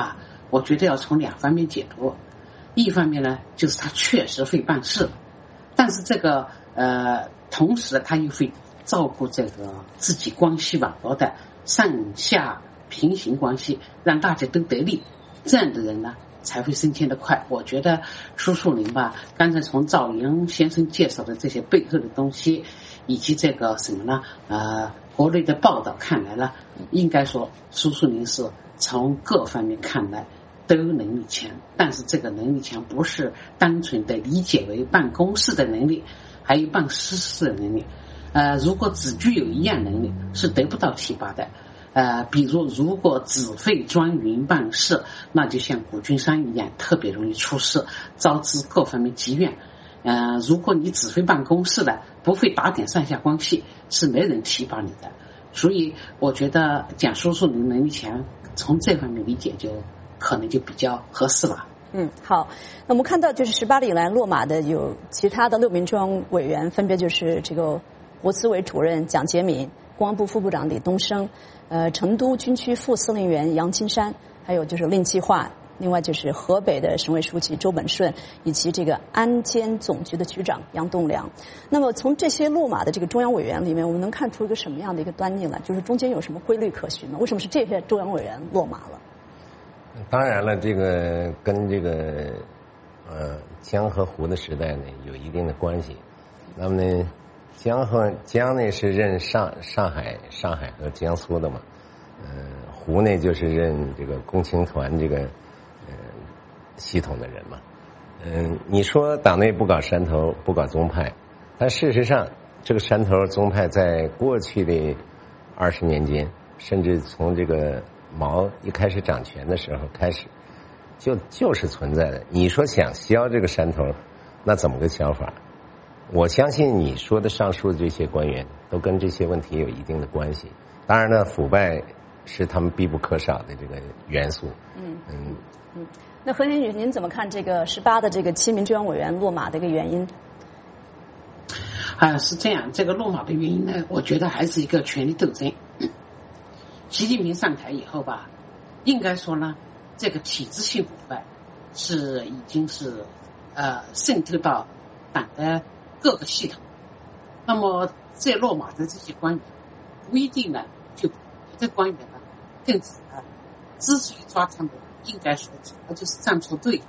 我觉得要从两方面解读。一方面呢，就是他确实会办事，但是这个呃，同时他又会照顾这个自己关系网络的上下平行关系，让大家都得利，这样的人呢才会升迁的快。我觉得苏树林吧，刚才从赵莹先生介绍的这些背后的东西，以及这个什么呢？呃，国内的报道看来呢，应该说苏树林是从各方面看来都能力强，但是这个能力强不是单纯的理解为办公室的能力，还有办私事的能力。呃，如果只具有一样能力，是得不到提拔的。呃，比如如果只会专营办事，那就像谷俊山一样，特别容易出事，招致各方面积怨。呃，如果你只会办公室的，不会打点上下关系，是没人提拔你的。所以我觉得讲苏树林能力强，从这方面理解就可能就比较合适了。 嗯，好。那我们看到就是十八里以来落马的有其他的六名中央委员，分别就是这个国资委主任蒋洁敏、公安部副部长李东生、呃成都军区副司令员杨金山，还有就是令计划，另外就是河北的省委书记周本顺，以及这个安监总局的局长杨栋梁。那么从这些落马的这个中央委员里面，我们能看出一个什么样的一个端倪来？就是中间有什么规律可循呢？为什么是这些中央委员落马了？ 当然了，这个跟这个呃江和湖的时代呢有一定的关系。那么呢，江和江呢是任上上海上海和江苏的嘛，呃湖呢就是任这个共青团这个呃系统的人嘛。嗯、呃，你说党内不搞山头不搞宗派，但事实上这个山头宗派在过去的二十年间，甚至从这个毛一开始掌权的时候开始，就就是存在的。你说想消这个山头，那怎么个消法？我相信你说的上述的这些官员都跟这些问题有一定的关系。当然呢，腐败是他们必不可少的这个元素。 嗯嗯嗯。那何先生，您怎么看这个十八的这个七名中央委员落马的一个原因？ 啊，是这样，这个落马的原因呢，我觉得还是一个权力斗争。习近平上台以后吧，应该说呢，这个体制性腐败是已经是呃渗透到党的各个系统。那么这落马的这些官员，不一定呢，就别的官员呢，更是呢，之所以抓他们，应该说主要就是站错队。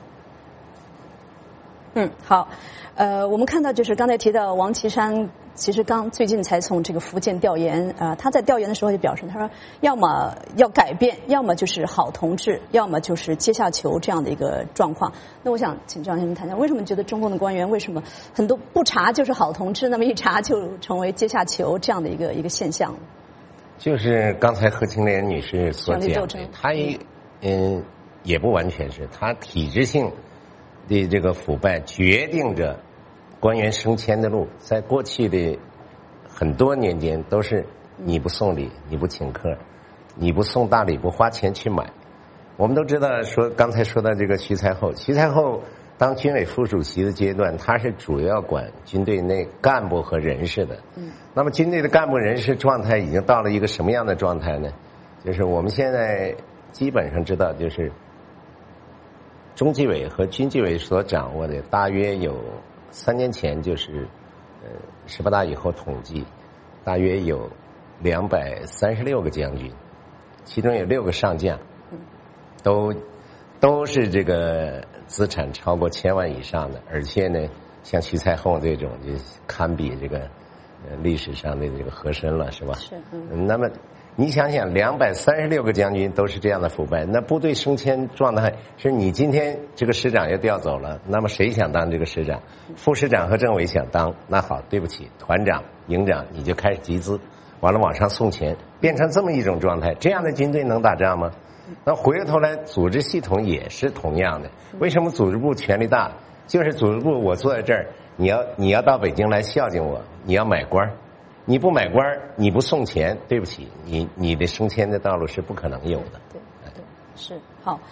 嗯，好，呃，我们看到就是刚才提到王岐山，其实刚最近才从这个福建调研，呃，他在调研的时候就表示，他说要么要改变，要么就是好同志，要么就是阶下囚这样的一个状况。那我想请张先生谈谈，为什么觉得中共的官员为什么很多不查就是好同志，那么一查就成为阶下囚这样的一个一个现象？ 就是刚才何青莲女士所讲的，他也嗯也不完全是，他体制性的这个腐败决定着官员升迁的路，在过去的很多年间都是你不送礼，你不请客，你不送大礼，不花钱去买。我们都知道说，刚才说到这个徐才厚，徐才厚当军委副主席的阶段，他是主要管军队内干部和人事的。嗯，那么军队的干部人事状态已经到了一个什么样的状态呢？就是我们现在基本上知道，就是中纪委和军纪委所掌握的大约有三年前就是呃十八大以后统计，大约有两百三十六个将军，其中有六个上将，都都是这个资产超过千万以上的，而且呢，像徐才厚这种就堪比这个呃历史上的这个和珅了，是吧？ 是。嗯。 那么你想想，两百三十六个将军都是这样的腐败，那部队升迁状态是你今天这个师长又调走了，那么谁想当这个师长？副师长和政委想当，那好，对不起，团长、营长你就开始集资，完了往上送钱，变成这么一种状态，这样的军队能打仗吗？那回过头来，组织系统也是同样的。为什么组织部权力大？就是组织部，我坐在这儿，你要你要到北京来孝敬我，你要买官。你不买官，你不送钱，对不起，你你的升迁的道路是不可能有的。 对对，是好。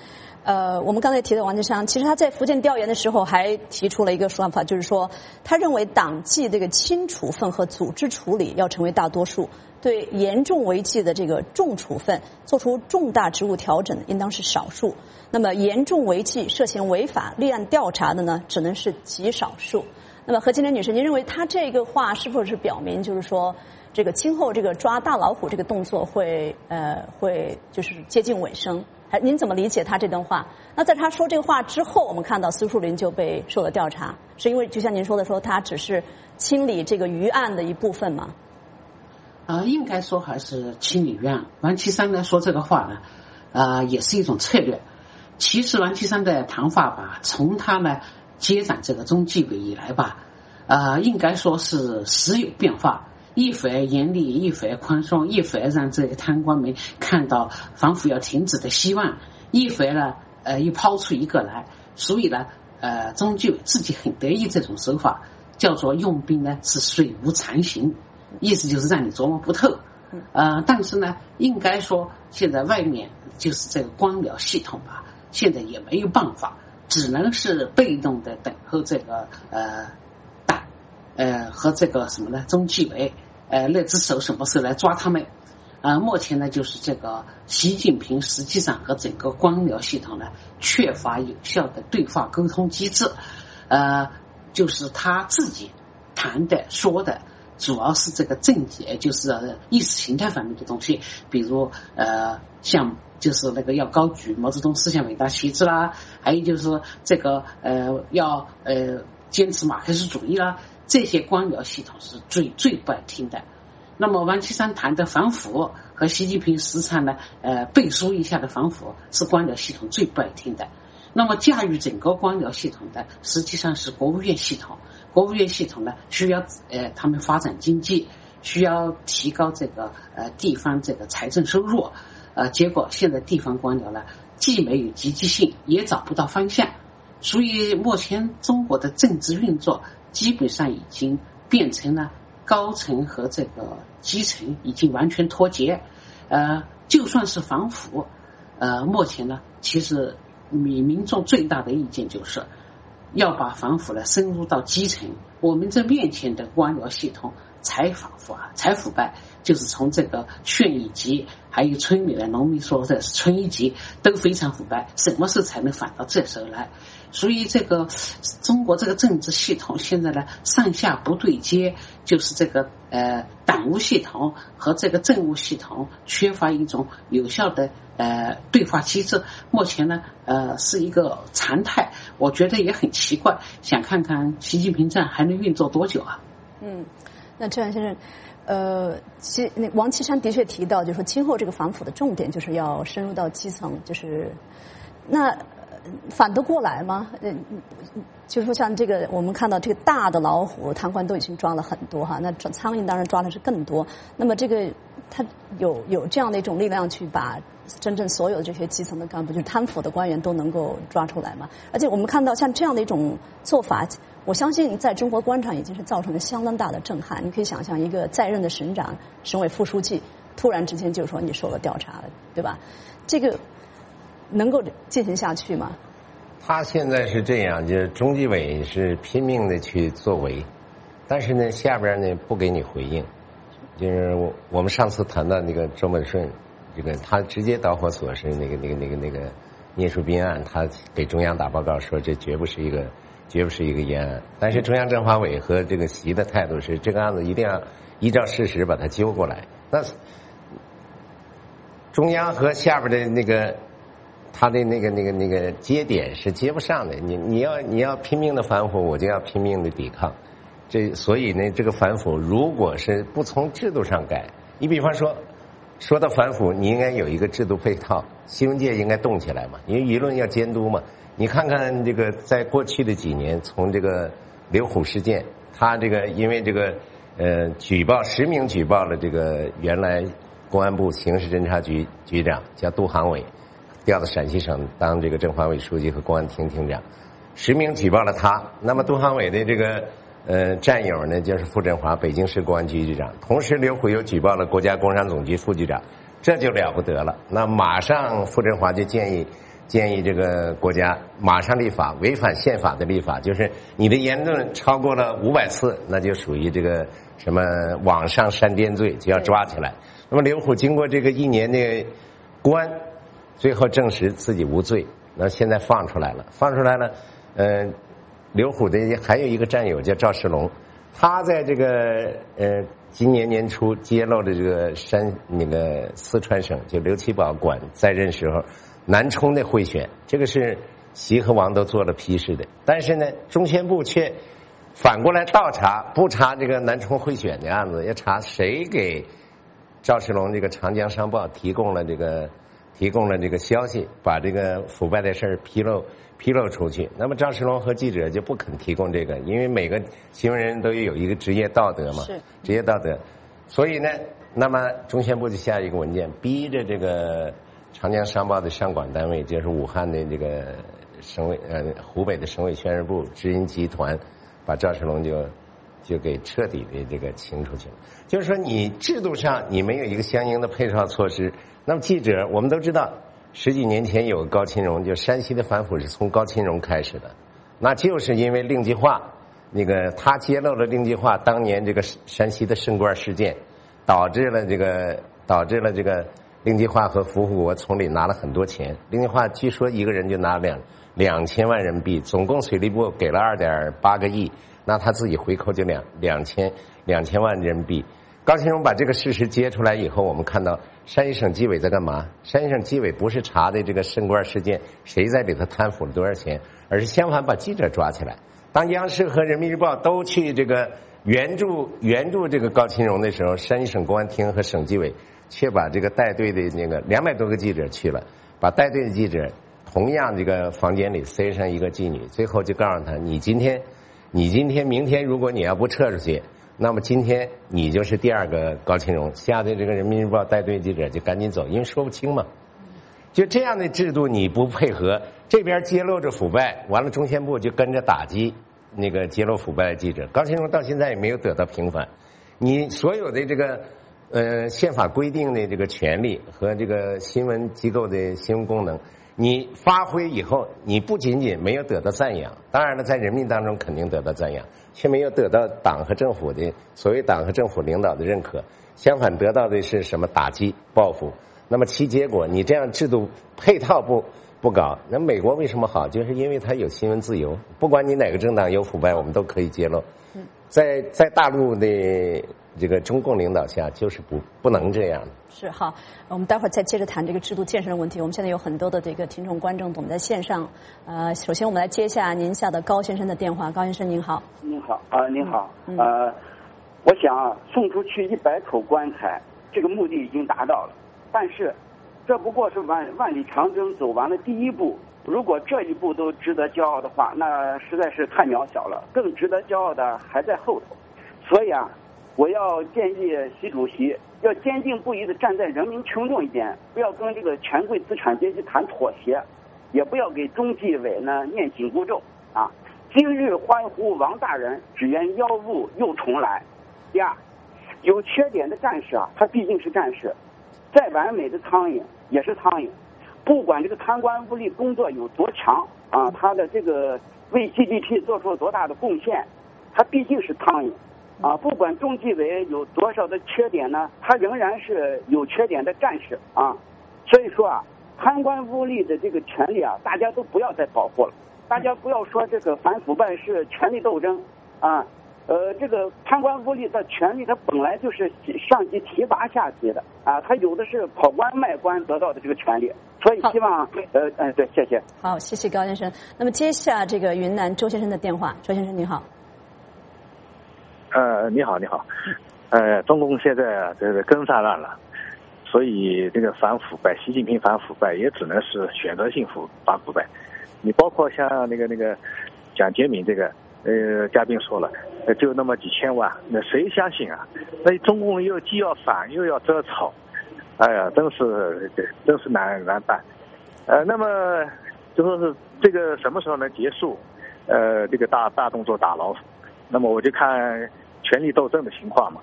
呃，我们刚才提到王岐山，其实他在福建调研的时候还提出了一个说法，就是说他认为党纪这个轻处分和组织处理要成为大多数，对严重违纪的这个重处分做出重大职务调整应当是少数。那么严重违纪涉嫌违法立案调查的呢，只能是极少数。那么何金莲女士，您认为他这个话是否是表明，就是说这个今后这个抓大老虎这个动作会呃会就是接近尾声？还您怎么理解他这段话？那在他说这个话之后，我们看到司树林就被受了调查，是因为就像您说的说，他只是清理这个余案的一部分吗？ 啊、呃，应该说还是清理余案。王岐山呢说这个话呢，啊、呃，也是一种策略。其实王岐山的谈话吧，从他呢接掌这个中纪委以来吧，啊、呃，应该说是时有变化。一会严厉，一会宽松，一会让这个贪官们看到反腐要停止的希望，一会呢，呃，又抛出一个来，所以呢，呃，中纪委自己很得意这种手法，叫做用兵呢是水无常形，意思就是让你琢磨不透。呃，但是呢，应该说现在外面就是这个官僚系统吧，现在也没有办法，只能是被动的等候这个呃党呃和这个什么呢中纪委。呃，那只手什么时候来抓他们？呃，目前呢，就是这个习近平实际上和整个官僚系统呢，缺乏有效的对话沟通机制。呃，就是他自己谈的说的，主要是这个政界，就是意识形态方面的东西，比如呃，像就是那个要高举毛泽东思想伟大旗帜啦，还有就是这个呃要呃坚持马克思主义啦。这些官僚系统是最最不爱听的。那么王岐山谈的反腐和习近平时常呢呃背书一下的反腐是官僚系统最不爱听的。那么驾驭整个官僚系统的实际上是国务院系统，国务院系统呢需要呃他们发展经济，需要提高这个呃地方这个财政收入，呃结果现在地方官僚呢既没有积极性，也找不到方向，所以目前中国的政治运作基本上已经变成了高层和这个基层已经完全脱节。呃，就算是反腐，呃，目前呢，其实民民众最大的意见就是要把反腐呢深入到基层。我们这面前的官僚系统才反腐啊，才腐败，就是从这个县一级，还有村里的农民说的村一级都非常腐败。什么时候才能反到这时候来？所以这个中国这个政治系统现在呢上下不对接，就是这个呃党务系统和这个政务系统缺乏一种有效的呃对话机制。目前呢呃是一个常态，我觉得也很奇怪，想看看习近平站还能运作多久啊？ 嗯，那郑先生，呃，其那王岐山的确提到，就是说今后这个反腐的重点就是要深入到基层，就是那。反得过来吗？嗯，就是说像这个，我们看到这个大的老虎，贪官都已经抓了很多哈，那苍蝇当然抓的是更多。那么这个他有有这样的一种力量去把真正所有这些基层的干部，就是贪腐的官员都能够抓出来嘛？而且我们看到像这样的一种做法，我相信在中国官场已经是造成了相当大的震撼。你可以想象一个在任的省长、省委副书记，突然之间就说你受了调查了，对吧？这个。能够进行下去吗？ 他现在是这样，就是中纪委是拼命的去作为，但是呢，下边呢不给你回应。就是我我们上次谈到那个周本顺，这个他直接导火索是那个那个那个那个聂树斌案，他给中央打报告说这绝不是一个绝不是一个冤案。但是中央政法委和这个习的态度是，这个案子一定要依照事实把它揪过来。那中央和下边的那个。他的那个那个那个接点是接不上的，你你要你要拼命的反腐，我就要拼命的抵抗。这所以呢，这个反腐如果是不从制度上改，你比方说说到反腐，你应该有一个制度配套，新闻界应该动起来嘛，因为舆论要监督嘛。你看看这个在过去的几年，从这个刘虎事件，他这个因为这个呃举报实名举报了这个原来公安部刑事侦查局局长叫杜航伟。调到陕西省当这个政法委书记和公安厅厅长，实名举报了他。那么杜航伟的这个呃战友呢，就是傅振华，北京市公安局局长。同时，刘虎又举报了国家工商总局副局长，这就了不得了。那马上傅振华就建议建议这个国家马上立法，违反宪法的立法，就是你的言论超过了五百次，那就属于这个什么网上煽颠罪，就要抓起来。那么刘虎经过这个一年的关，最后证实自己无罪，那现在放出来了，放出来了，呃，刘虎的还有一个战友叫赵世龙，他在这个呃今年年初揭露的这个山那个四川省就刘奇葆管在任时候南充的贿选，这个是习和王都做了批示的，但是呢，中宣部却反过来倒查，不查这个南充贿选的案子，要查谁给赵世龙这个长江商报提供了这个提供了这个消息，把这个腐败的事儿披露披露出去。那么赵世龙和记者就不肯提供这个，因为每个新闻人都有一个职业道德嘛，职业道德。所以呢，那么中宣部就下一个文件，逼着这个长江商报的上管单位，就是武汉的这个省委呃湖北的省委宣传部知音集团，把赵世龙就就给彻底的这个清出去了。就是说，你制度上你没有一个相应的配套措施，那么记者我们都知道，十几年前有高钦荣，就山西的反腐是从高钦荣开始的，那就是因为令计划，那个他揭露了令计划当年这个山西的升官事件，导致了这个导致了这个令计划和胡富国从里拿了很多钱。令计划据说一个人就拿两两千万人民币，总共水利部给了二点八个亿，那他自己回扣就两两千两千万人民币。高钦荣把这个事实揭出来以后，我们看到山西省纪委在干嘛？山西省纪委不是查的这个升官事件，谁在里头贪腐了多少钱，而是相反把记者抓起来。当央视和人民日报都去这个援助援助这个高钦荣的时候，山西省公安厅和省纪委却把这个带队的那个两百多个记者去了，把带队的记者同样这个房间里塞上一个妓女，最后就告诉他，你今天你今天明天如果你要不撤出去，那么今天你就是第二个高钦荣。吓得这个人民日报带队记者就赶紧走，因为说不清嘛。就这样的制度你不配合，这边揭露着腐败，完了中宣部就跟着打击那个揭露腐败的记者。高钦荣到现在也没有得到平反。你所有的这个呃宪法规定的这个权利和这个新闻机构的新闻功能，你发挥以后，你不仅仅没有得到赞扬，当然了，在人民当中肯定得到赞扬，却没有得到党和政府的所谓党和政府领导的认可，相反得到的是什么打击报复。那么其结果，你这样制度配套不不搞，那美国为什么好？就是因为它有新闻自由，不管你哪个政党有腐败，我们都可以揭露。在在大陆的这个中共领导下，就是不不能这样。 是好，我们待会儿再接着谈这个制度建设的问题。我们现在有很多的这个听众观众等在线上，呃，首先我们来接下宁夏的高先生的电话。高先生您好。 您好啊、呃，您好，嗯、呃，我想送出去一百口棺材，这个目的已经达到了，但是这不过是万万里长征走完了第一步。如果这一步都值得骄傲的话，那实在是太渺小了，更值得骄傲的还在后头。所以啊，我要建议习主席要坚定不移地站在人民群众一边，不要跟这个权贵资产阶级谈妥协，也不要给中纪委呢念紧箍咒啊。今日欢呼王大人，只缘妖物又重来。第二，有缺点的战士啊，他毕竟是战士，再完美的苍蝇也是苍蝇。不管这个贪官污吏工作有多强啊，他的这个为 G D P 做出了多大的贡献，他毕竟是苍蝇啊。不管中纪委有多少的缺点呢，他仍然是有缺点的战士啊。所以说啊，贪官污吏的这个权利啊，大家都不要再保护了。大家不要说这个反腐败是权力斗争啊，呃，这个贪官污吏的权利，它本来就是上级提拔下级的啊，他有的是跑官卖官得到的这个权利。所以希望呃嗯对，谢谢。 好，谢谢高先生。那么接下这个云南周先生的电话。周先生你好。 呃，你好，你好。呃，中共现在啊，这个更泛滥了，所以这个反腐败，习近平反腐败也只能是选择性腐反腐败。你包括像那个那个蒋洁敏这个呃嘉宾说了，呃就那么几千万，那谁相信啊？那中共又既要反又要遮草。哎呀，真是真是难难办，呃，那么就说是这个什么时候能结束？呃，这个大大动作打老鼠，那么我就看权力斗争的情况嘛。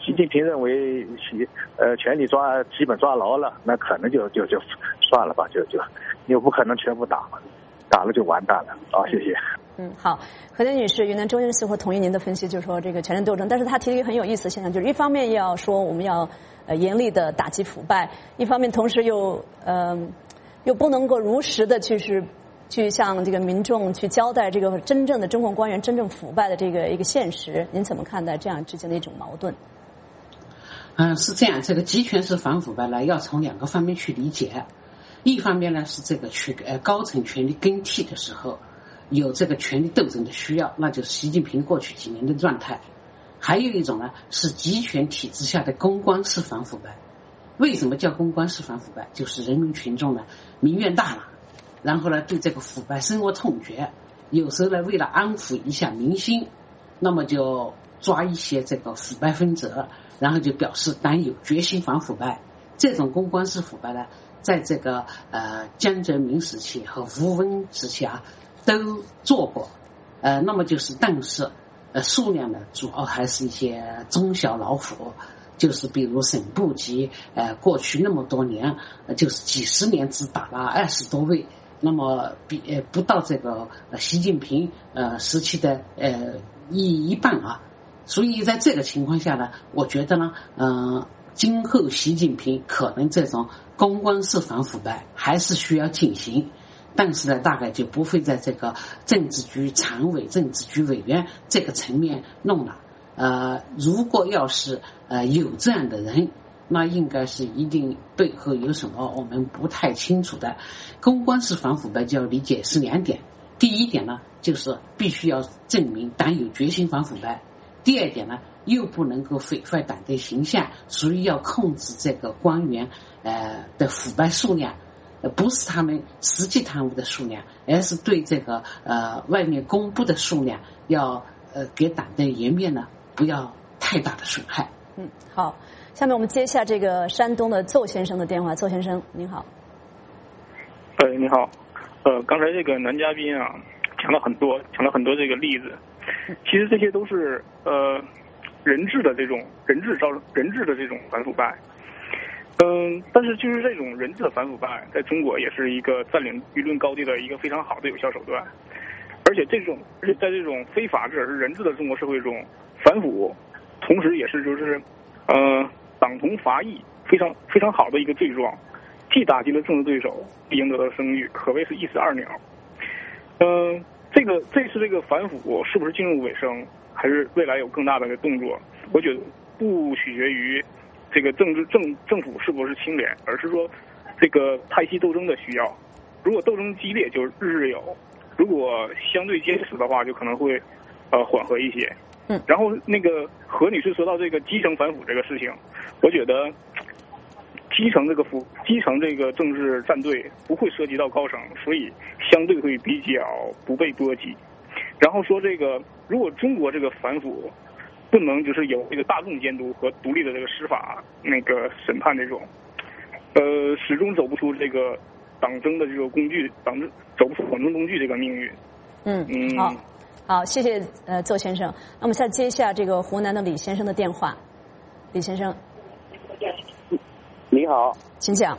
习近平认为习呃权力抓基本抓牢了，那可能就就就算了吧，就就又不可能全部打了，打了就完蛋了。好，谢谢。 嗯，好，何田女士，云南中院似乎同意您的分析，就是说这个权力斗争，但是她提了一个很有意思的现象，就是一方面要说我们要呃严厉的打击腐败，一方面同时又呃又不能够如实的去是去向这个民众去交代这个真正的中共官员真正腐败的这个一个现实，您怎么看待这样之间的一种矛盾？ 嗯，是这样，这个集权式反腐败呢，要从两个方面去理解。一方面呢是这个去呃高层权力更替的时候有这个权力斗争的需要，那就是习近平过去几年的状态。还有一种呢是集权体制下的公关式反腐败。为什么叫公关式反腐败？就是人民群众呢民怨大了，然后呢对这个腐败深恶痛绝，有时候呢为了安抚一下民心，那么就抓一些这个腐败分子，然后就表示党有决心反腐败。这种公关式腐败呢，在这个呃江泽民时期和吴文时期啊都做过，呃，那么就是但是呃数量呢主要还是一些中小老虎，就是比如省部级，呃过去那么多年，呃、就是几十年只打了二十多位，那么比呃不到这个呃习近平呃时期的呃一一半啊。所以在这个情况下呢，我觉得呢，嗯、呃，今后习近平可能这种公关式反腐败还是需要进行，但是呢，大概就不会在这个政治局常委、政治局委员这个层面弄了。呃，如果要是呃有这样的人，那应该是一定背后有什么我们不太清楚的。公关式反腐败就要理解是两点，第一点呢，就是必须要证明党有决心反腐败。第二点呢，又不能够毁坏党的形象，所以要控制这个官员呃的腐败数量，呃不是他们实际贪污的数量，而是对这个呃外面公布的数量要呃给党的颜面呢不要太大的损害。 嗯，好，下面我们接下这个山东的邹先生的电话。邹先生，您好。 呃，你好，呃，刚才这个男嘉宾啊讲了很多，讲了很多这个例子。其实这些都是呃人治的这种人治招人治的这种反腐败，嗯，但是就是这种人治的反腐败，在中国也是一个占领舆论高地的一个非常好的有效手段，而且这种而且在这种非法治而是人治的中国社会中，反腐同时也是就是呃党同伐异非常非常好的一个罪状，既打击了政治对手，赢得了声誉，可谓是一石二鸟。嗯、呃。这个这次这个反腐是不是进入尾声，还是未来有更大的动作？我觉得不取决于这个政治政政府是不是清廉，而是说这个派系斗争的需要。如果斗争激烈，就日日有；如果相对坚持的话，就可能会呃缓和一些。 嗯。 然后那个何女士说到这个基层反腐这个事情，我觉得基层这个腐基层这个政治战队不会涉及到高层，所以相对会比较不被波及。然后说这个，如果中国这个反腐不能就是有这个大众监督和独立的这个司法那个审判这种，呃，始终走不出这个党争的这个工具，党争走不出党争工具这个命运。 嗯， 嗯好，好，谢谢呃邹先生。那我们现在接一下这个湖南的李先生的电话。李先生。 你好， 请讲。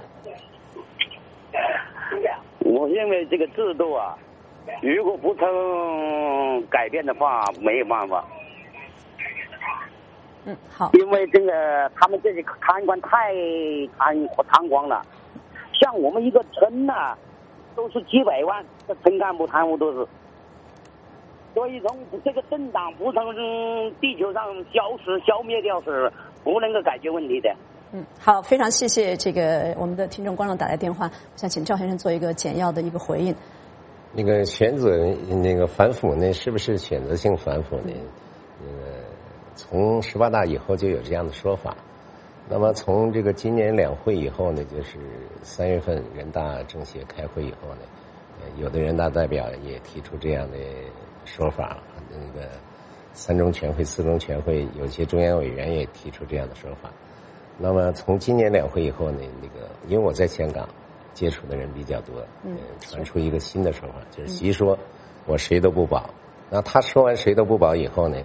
我认为这个制度啊，如果不曾改变的话，没有办法。 嗯，好。 因为这个他们这些贪官太贪贪光了，像我们一个村呐、啊，都是几百万的村干部贪污都是。所以从这个政党不从地球上消失消灭掉是不能够解决问题的。 嗯，好，非常谢谢这个我们的听众观众打来电话，我想请赵先生做一个简要的一个回应。 那个选择那个反腐呢，是不是选择性反腐呢？那个从十八大以后就有这样的说法。那么从这个今年两会以后呢，就是三月份人大政协开会以后呢，有的人大代表也提出这样的说法，那个三中全会、四中全会有些中央委员也提出这样的说法。那么从今年两会以后呢，那个因为我在香港接触的人比较多，嗯，传出一个新的说法，就是习说我谁都不保。那他说完谁都不保以后呢，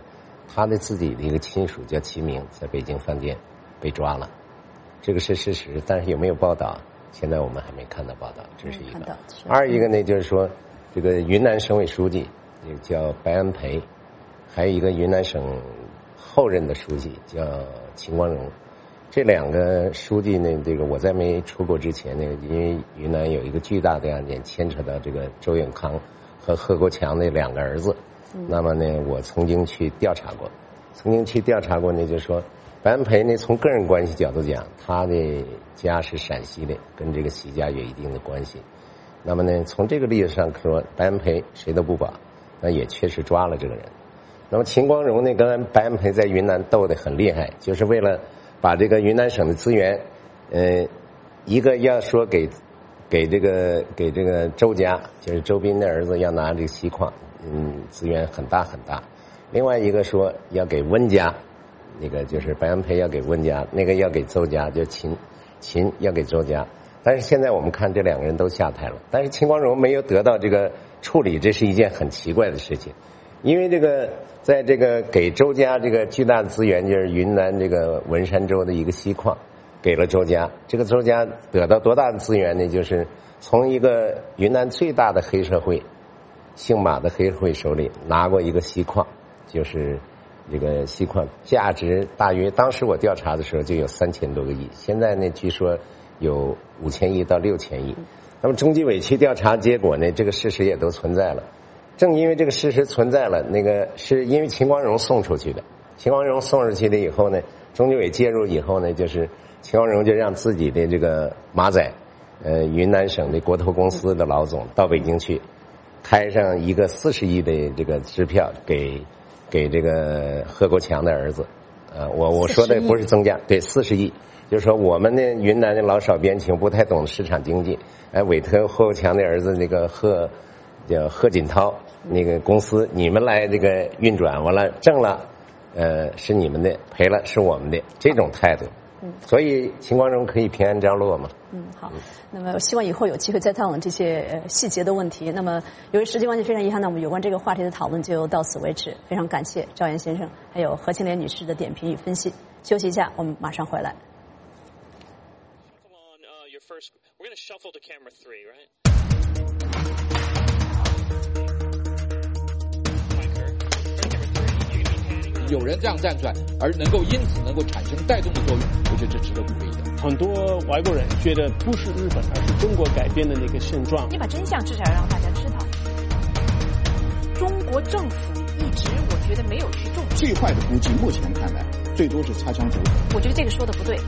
他的自己的一个亲属叫齐明，在北京饭店被抓了，这个是事实，但是有没有报道？现在我们还没看到报道，这是一个。二一个呢，就是说这个云南省委书记也叫白安培，还有一个云南省后任的书记叫秦光荣。这两个书记呢，这个我在没出国之前呢，因为云南有一个巨大的案件牵扯到这个周永康和贺国强的两个儿子，嗯、那么呢，我曾经去调查过，曾经去调查过呢，就是说白安培呢，从个人关系角度讲，他的家是陕西的，跟这个习家有一定的关系。那么呢，从这个例子上说，白安培谁都不保，那也确实抓了这个人。那么秦光荣呢，跟白安培在云南斗得很厉害，就是为了把这个云南省的资源，呃，一个要说给给这个给这个周家，就是周斌的儿子要拿这个锡矿，嗯，资源很大很大；另外一个说要给温家，那个就是白安培要给温家，那个要给周家，就秦秦要给周家。但是现在我们看这两个人都下台了，但是秦光荣没有得到这个处理，这是一件很奇怪的事情。因为这个在这个给周家这个巨大的资源，就是云南这个文山州的一个锡矿给了周家，这个周家得到多大的资源呢？就是从一个云南最大的黑社会姓马的黑社会手里拿过一个锡矿，就是这个锡矿价值大约当时我调查的时候就有三千多个亿，现在呢据说有五千亿到六千亿。那么中纪委去调查结果呢，这个事实也都存在了。正因为这个事实存在了，那个是因为秦光荣送出去的。秦光荣送出去了以后呢，中纪委介入以后呢，就是秦光荣就让自己的这个马仔，呃，云南省的国投公司的老总到北京去，开上一个四十亿的这个支票给给这个贺国强的儿子。呃，我我说的不是增加，对，四十亿，就是说我们呢云南的老少边情不太懂市场经济，哎，委托贺国强的儿子那个贺。叫贺锦涛那个公司，你们来这个运转，完了挣了，呃，是你们的，赔了是我们的，这种态度。嗯，所以秦光荣可以平安着落嘛。 嗯，好。那么希望以后有机会再讨论这些呃细节的问题。那么由于时间关系，非常遗憾，那我们有关这个话题的讨论就到此为止。非常感谢赵岩先生还有何庆莲女士的点评与分析。休息一下，我们马上回来。 有人这样站出来，而能够因此能够产生带动的作用，我觉得这值得鼓励的。 很多外国人觉得不是日本，而是中国改变的那个现状。 你把真相至少让大家知道。中国政府一直我觉得没有去重视。 最坏的估计，目前看来最多是擦枪走火。 我觉得这个说的不对。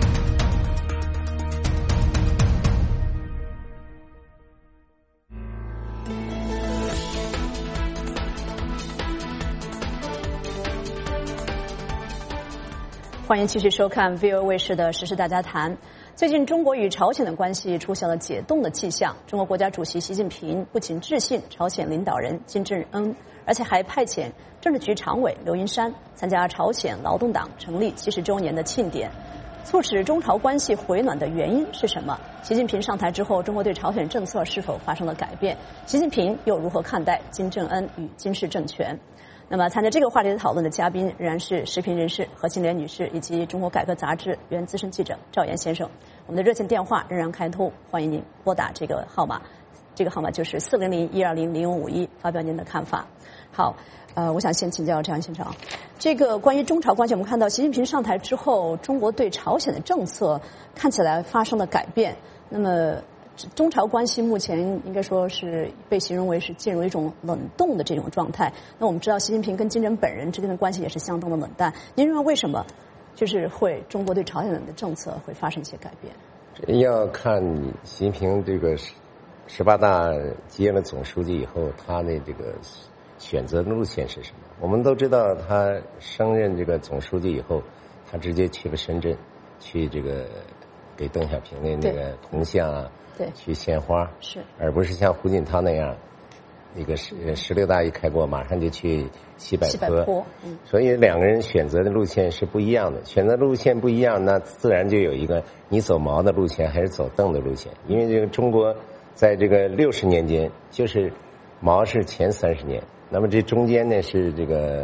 欢迎继续收看 V O A 卫视的时事大家谈。最近中国与朝鲜的关系出现了解冻的迹象。中国国家主席习近平不仅致信朝鲜领导人金正恩，而且还派遣政治局常委刘云山参加朝鲜劳动党成立七十周年的庆典。促使中朝关系回暖的原因是什么？习近平上台之后，中国对朝鲜政策是否发生了改变？习近平又如何看待金正恩与金氏政权？那么参加这个话题的讨论的嘉宾仍然是时评人士何庆莲女士以及中国改革杂志原资深记者赵岩先生。我们的热线电话仍然开通，欢迎您拨打这个号码，这个号码就是四零零一二零零五五一，发表您的看法。好，呃，我想先请教赵岩先生，这个关于中朝关系，我们看到习近平上台之后，中国对朝鲜的政策看起来发生了改变。那么中朝关系目前应该说是被形容为是进入一种冷冻的这种状态。那我们知道习近平跟金正本人之间的关系也是相当的冷淡。您认为为什么就是会中国对朝鲜的政策会发生一些改变？ 要看习近平这个十八大接了总书记以后，他的这个选择的路线是什么？我们都知道，他升任这个总书记以后，他直接去了深圳，去这个给邓小平的那个铜像啊。对，去献花是，而不是像胡锦涛那样，那个十十六大一开过，马上就去西柏坡。嗯，所以两个人选择的路线是不一样的。选择路线不一样，那自然就有一个你走毛的路线还是走邓的路线。因为这个中国在这个六十年间，就是毛是前三十年，那么这中间呢是这个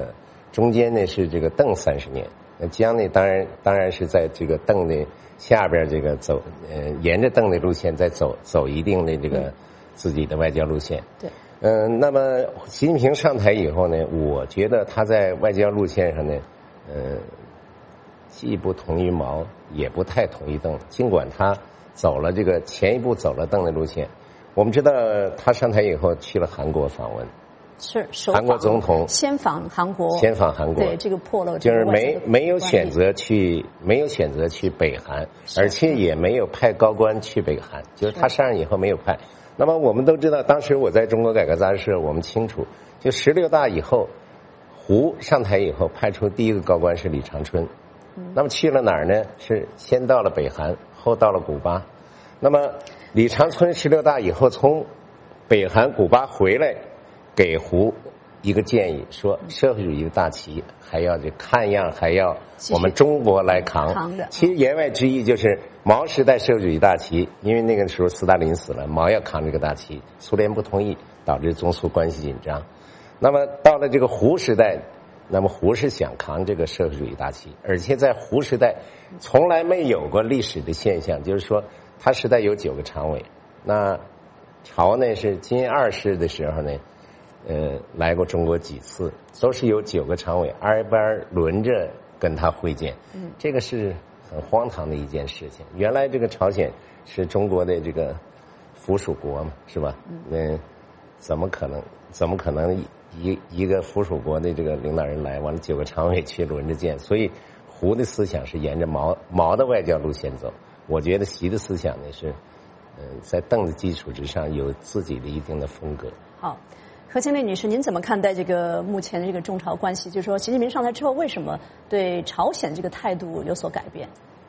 中间呢是这个邓三十年，那江呢当然当然是在这个邓的下边这个走，呃，沿着邓的路线再走走一定的这个自己的外交路线。 对。 嗯、呃，那么习近平上台以后呢，我觉得他在外交路线上呢，呃，既不同于毛，也不太同于邓。尽管他走了这个前一步走了邓的路线，我们知道他上台以后去了韩国访问。 是韩国总统先访韩国， 先访韩国， 对这个破了， 就是没没有选择去，没有选择去北韩，而且也没有派高官去北韩，就是他上任以后没有派。那么我们都知道，当时我在中国改革杂志社，我们清楚，就十六大以后，胡上台以后派出第一个高官是李长春，嗯、那么去了哪儿呢？是先到了北韩，后到了古巴。那么李长春十六大以后从北韩、古巴回来。给胡一个建议，说社会主义的大旗还要这看样还要我们中国来扛。 扛的其实言外之意就是毛时代社会主义大旗，因为那个时候斯大林死了，毛要扛这个大旗，苏联不同意，导致中苏关系紧张。那么到了这个胡时代，那么胡是想扛这个社会主义大旗，而且在胡时代从来没有过历史的现象，就是说他时代有九个常委，那朝呢是金二世的时候呢。呃，来过中国几次，都是有九个常委二班轮着跟他会见，嗯，这个是很荒唐的一件事情。原来这个朝鲜是中国的这个附属国嘛，是吧？嗯，呃、怎么可能？怎么可能一一个附属国的这个领导人来，完了九个常委去轮着见？所以胡的思想是沿着毛毛的外交路线走。我觉得习的思想呢是，呃，在邓的基础之上有自己的一定的风格。 好。何庆丽女士，您怎么看待这个目前的这个中朝关系？就是说，习近平上台之后，为什么对朝鲜这个态度有所改变？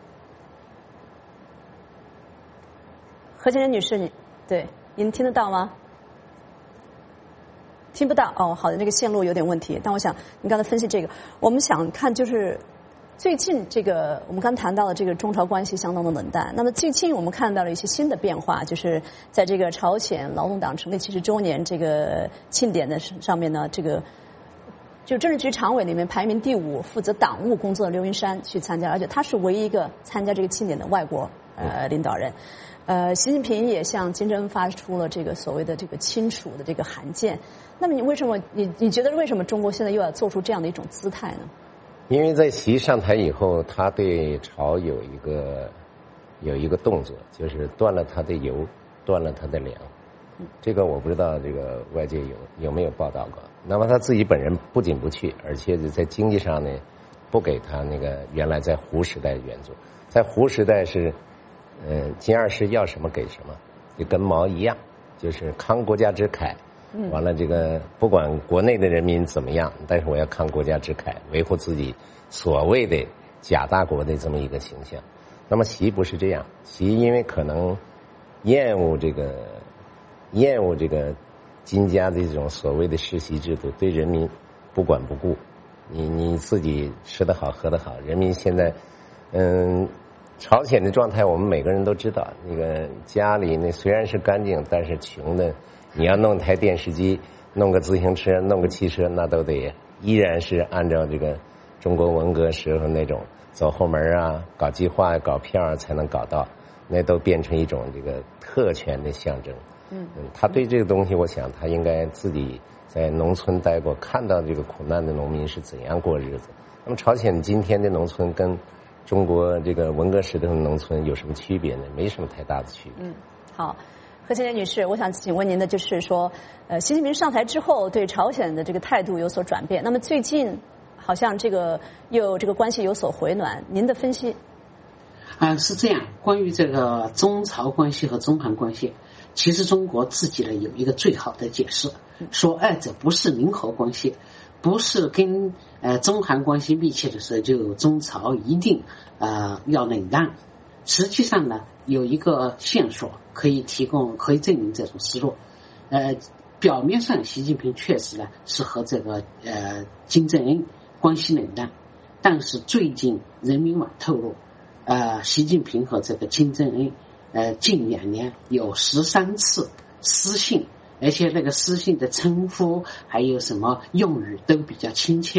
何庆丽女士，你对您听得到吗？听不到哦，好的，那个线路有点问题。但我想您刚才分析这个，我们想看就是最近这个我们刚谈到的这个中朝关系相当的冷淡。那么最近我们看到了一些新的变化，就是在这个朝鲜劳动党成立七十周年这个庆典的上面呢，这个就政治局常委里面排名第五，负责党务工作的刘云山去参加，而且他是唯一一个参加这个庆典的外国呃领导人。呃，习近平也向金正恩发出了这个所谓的这个亲属的这个函件。那么你为什么你你觉得为什么中国现在又要做出这样的一种姿态呢？ 因为在习上台以后，他对朝有一个有一个动作，就是断了他的油，断了他的粮。这个我不知道这个外界有有没有报道过。那么他自己本人不仅不去，而且在经济上呢，不给他那个原来在胡时代的援助。在胡时代是，呃，金二世要什么给什么，就跟毛一样，就是慷国家之慨。完了，这个不管国内的人民怎么样，但是我要慷国家之慨，维护自己所谓的假大国的这么一个形象。那么习不是这样，习因为可能厌恶这个厌恶这个金家的这种所谓的世袭制度，对人民不管不顾，你你自己吃得好喝得好，人民现在嗯。朝鲜的状态我们每个人都知道，那个家里那虽然是干净，但是穷的，你要弄台电视机，弄个自行车，弄个汽车，那都得依然是按照这个中国文革时候那种走后门啊，搞计划、搞票啊才能搞到，那都变成一种这个特权的象征。嗯，他对这个东西，我想他应该自己在农村待过，看到这个苦难的农民是怎样过日子。那么朝鲜今天的农村跟中国这个文革时代的农村有什么区别呢？没什么太大的区别。嗯，好，何庆莲女士，我想请问您的就是说，呃，习近平上台之后对朝鲜的这个态度有所转变，那么最近好像这个又这个关系有所回暖，您的分析？ 啊、呃，是这样。关于这个中朝关系和中韩关系，其实中国自己呢有一个最好的解释，说二者不是零和关系。不是跟呃中韩关系密切的时候，就中朝一定呃要冷淡。实际上呢，有一个线索可以提供，可以证明这种思路。呃，表面上习近平确实呢是和这个呃金正恩关系冷淡，但是最近人民网透露，呃，习近平和这个金正恩呃近两年有十三次私信。而且那个私信的称呼还有什么用语都比较亲切，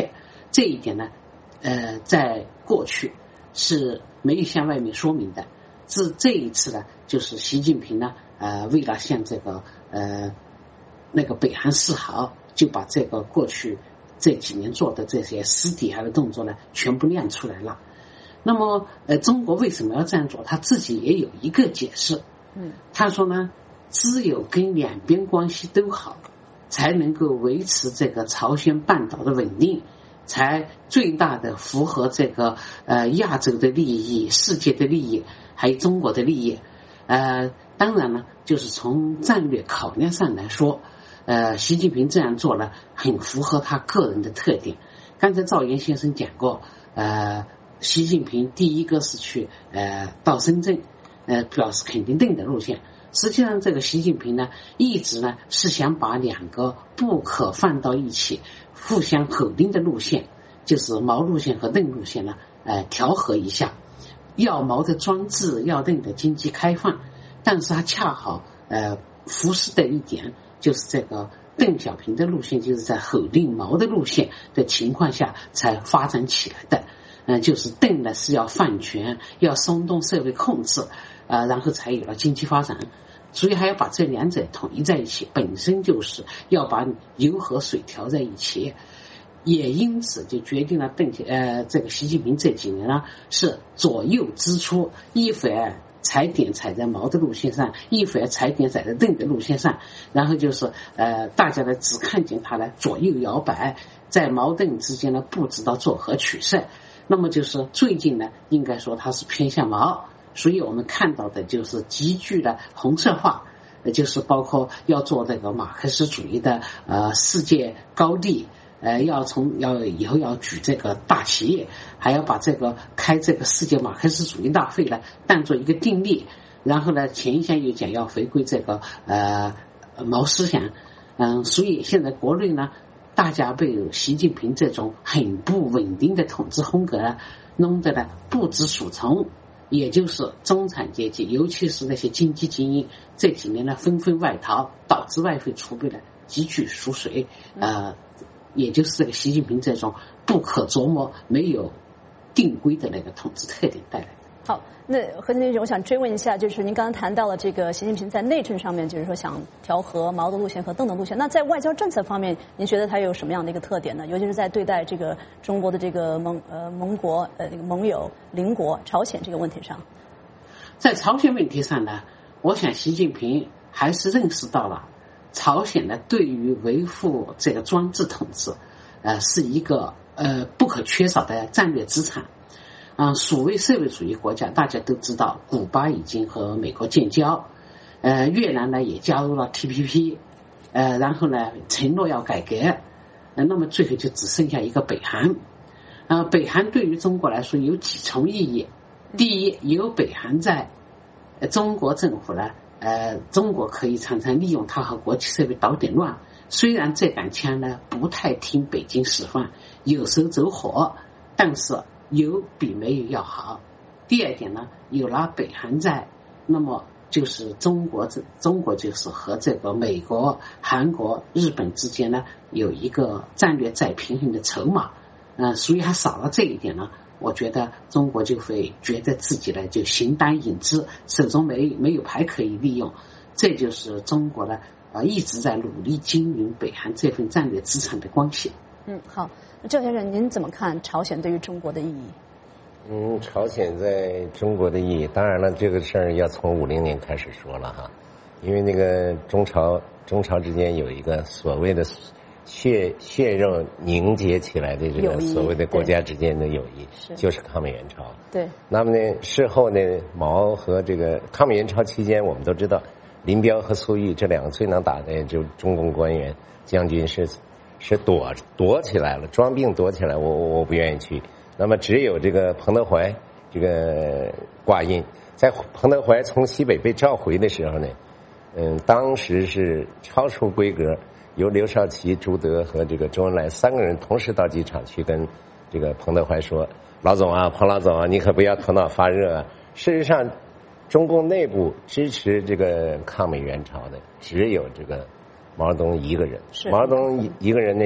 这一点呢，呃，在过去是没有向外面说明的。自这一次呢，就是习近平呢，呃，为了向这个呃那个北韩示好，就把这个过去这几年做的这些私底下的动作呢，全部亮出来了。那么，呃，中国为什么要这样做？他自己也有一个解释。 嗯， 他说呢，只有跟两边关系都好，才能够维持这个朝鲜半岛的稳定，才最大的符合这个呃亚洲的利益、世界的利益，还有中国的利益。呃，当然呢，就是从战略考量上来说，呃，习近平这样做呢，很符合他个人的特点。刚才赵岩先生讲过，呃，习近平第一个是去呃到深圳，呃表示肯定定的路线。实际上，这个习近平呢，一直呢是想把两个不可放到一起、互相口令的路线，就是毛路线和邓路线呢，呃调和一下。要毛的专制，要邓的经济开放，但是他恰好呃忽视的一点，就是这个邓小平的路线，就是在吼令毛的路线的情况下才发展起来的。呃，就是邓呢是要放权，要松动社会控制，呃，然后才有了经济发展。所以还要把这两者统一在一起，本身就是要把油和水调在一起。也因此就决定了邓呃这个习近平这几年呢是左右支出，一会儿踩点踩在毛的路线上，一会儿踩点踩在邓的路线上，然后就是呃大家呢只看见他呢左右摇摆，在毛邓之间呢不知道作何取舍。那么就是最近呢应该说他是偏向毛，所以我们看到的就是急剧的红色化，就是包括要做这个马克思主义的呃世界高地。呃，要从要以后要举这个大企业，还要把这个开这个世界马克思主义大会呢当做一个定力，然后呢前一项又讲要回归这个呃毛思想，嗯，所以现在国内呢，大家被习近平这种很不稳定的统治风格呢弄得呢不知所从，也就是中产阶级，尤其是那些经济精英，这几年呢纷纷外逃，导致外汇储备呢急剧缩水，呃。也就是这个习近平这种不可琢磨、没有定规的那个统治特点带来的。 好，那何先生，我想追问一下，就是您刚刚谈到了这个习近平在内政上面，就是说想调和毛的路线和邓的路线。那在外交政策方面，您觉得他有什么样的一个特点呢？尤其是在对待这个中国的这个盟呃盟国呃那个盟友邻国朝鲜这个问题上， 在朝鲜问题上呢，我想习近平还是认识到了。朝鲜呢，对于维护这个专制统治，呃，是一个呃不可缺少的战略资产。嗯，所谓社会主义国家，大家都知道，古巴已经和美国建交，呃，越南呢也加入了 T P P， 呃，然后呢承诺要改革，呃，那么最后就只剩下一个北韩。呃，北韩对于中国来说有几重意义。第一，有北韩在，呃，中国政府呢。呃，中国可以常常利用它和国际社会捣点乱，虽然这杆枪呢不太听北京使唤，有时候走火，但是有比没有要好。第二点呢，有了北韩在，那么就是中国这中国就是和这个美国、韩国、日本之间呢有一个战略再平衡的筹码，呃，所以还少了这一点呢。我觉得中国就会觉得自己呢就形单影只，手中没没有牌可以利用，这就是中国呢呃一直在努力经营北韩这份战略资产的关系。 嗯，好，郑先生，您怎么看朝鲜对于中国的意义？ 嗯，朝鲜在中国的意义，当然了，这个事儿要从五零年开始说了哈，因为那个中朝中朝之间有一个所谓的。血血肉凝结起来的这个所谓的国家之间的友谊，就是抗美援朝。 对。 那么呢，事后呢，毛和这个抗美援朝期间，我们都知道，林彪和粟裕这两个最能打的就中共官员将军是是躲躲起来了，装病躲起来，我我不愿意去。那么只有这个彭德怀这个挂印，在彭德怀从西北被召回的时候呢，嗯，当时是超出规格。由刘少奇、朱德和这个周恩来三个人同时到机场去跟这个彭德怀说：“老总啊，彭老总啊，你可不要头脑发热啊！”事实上，中共内部支持这个抗美援朝的只有这个毛泽东一个人。毛泽东一个人呢，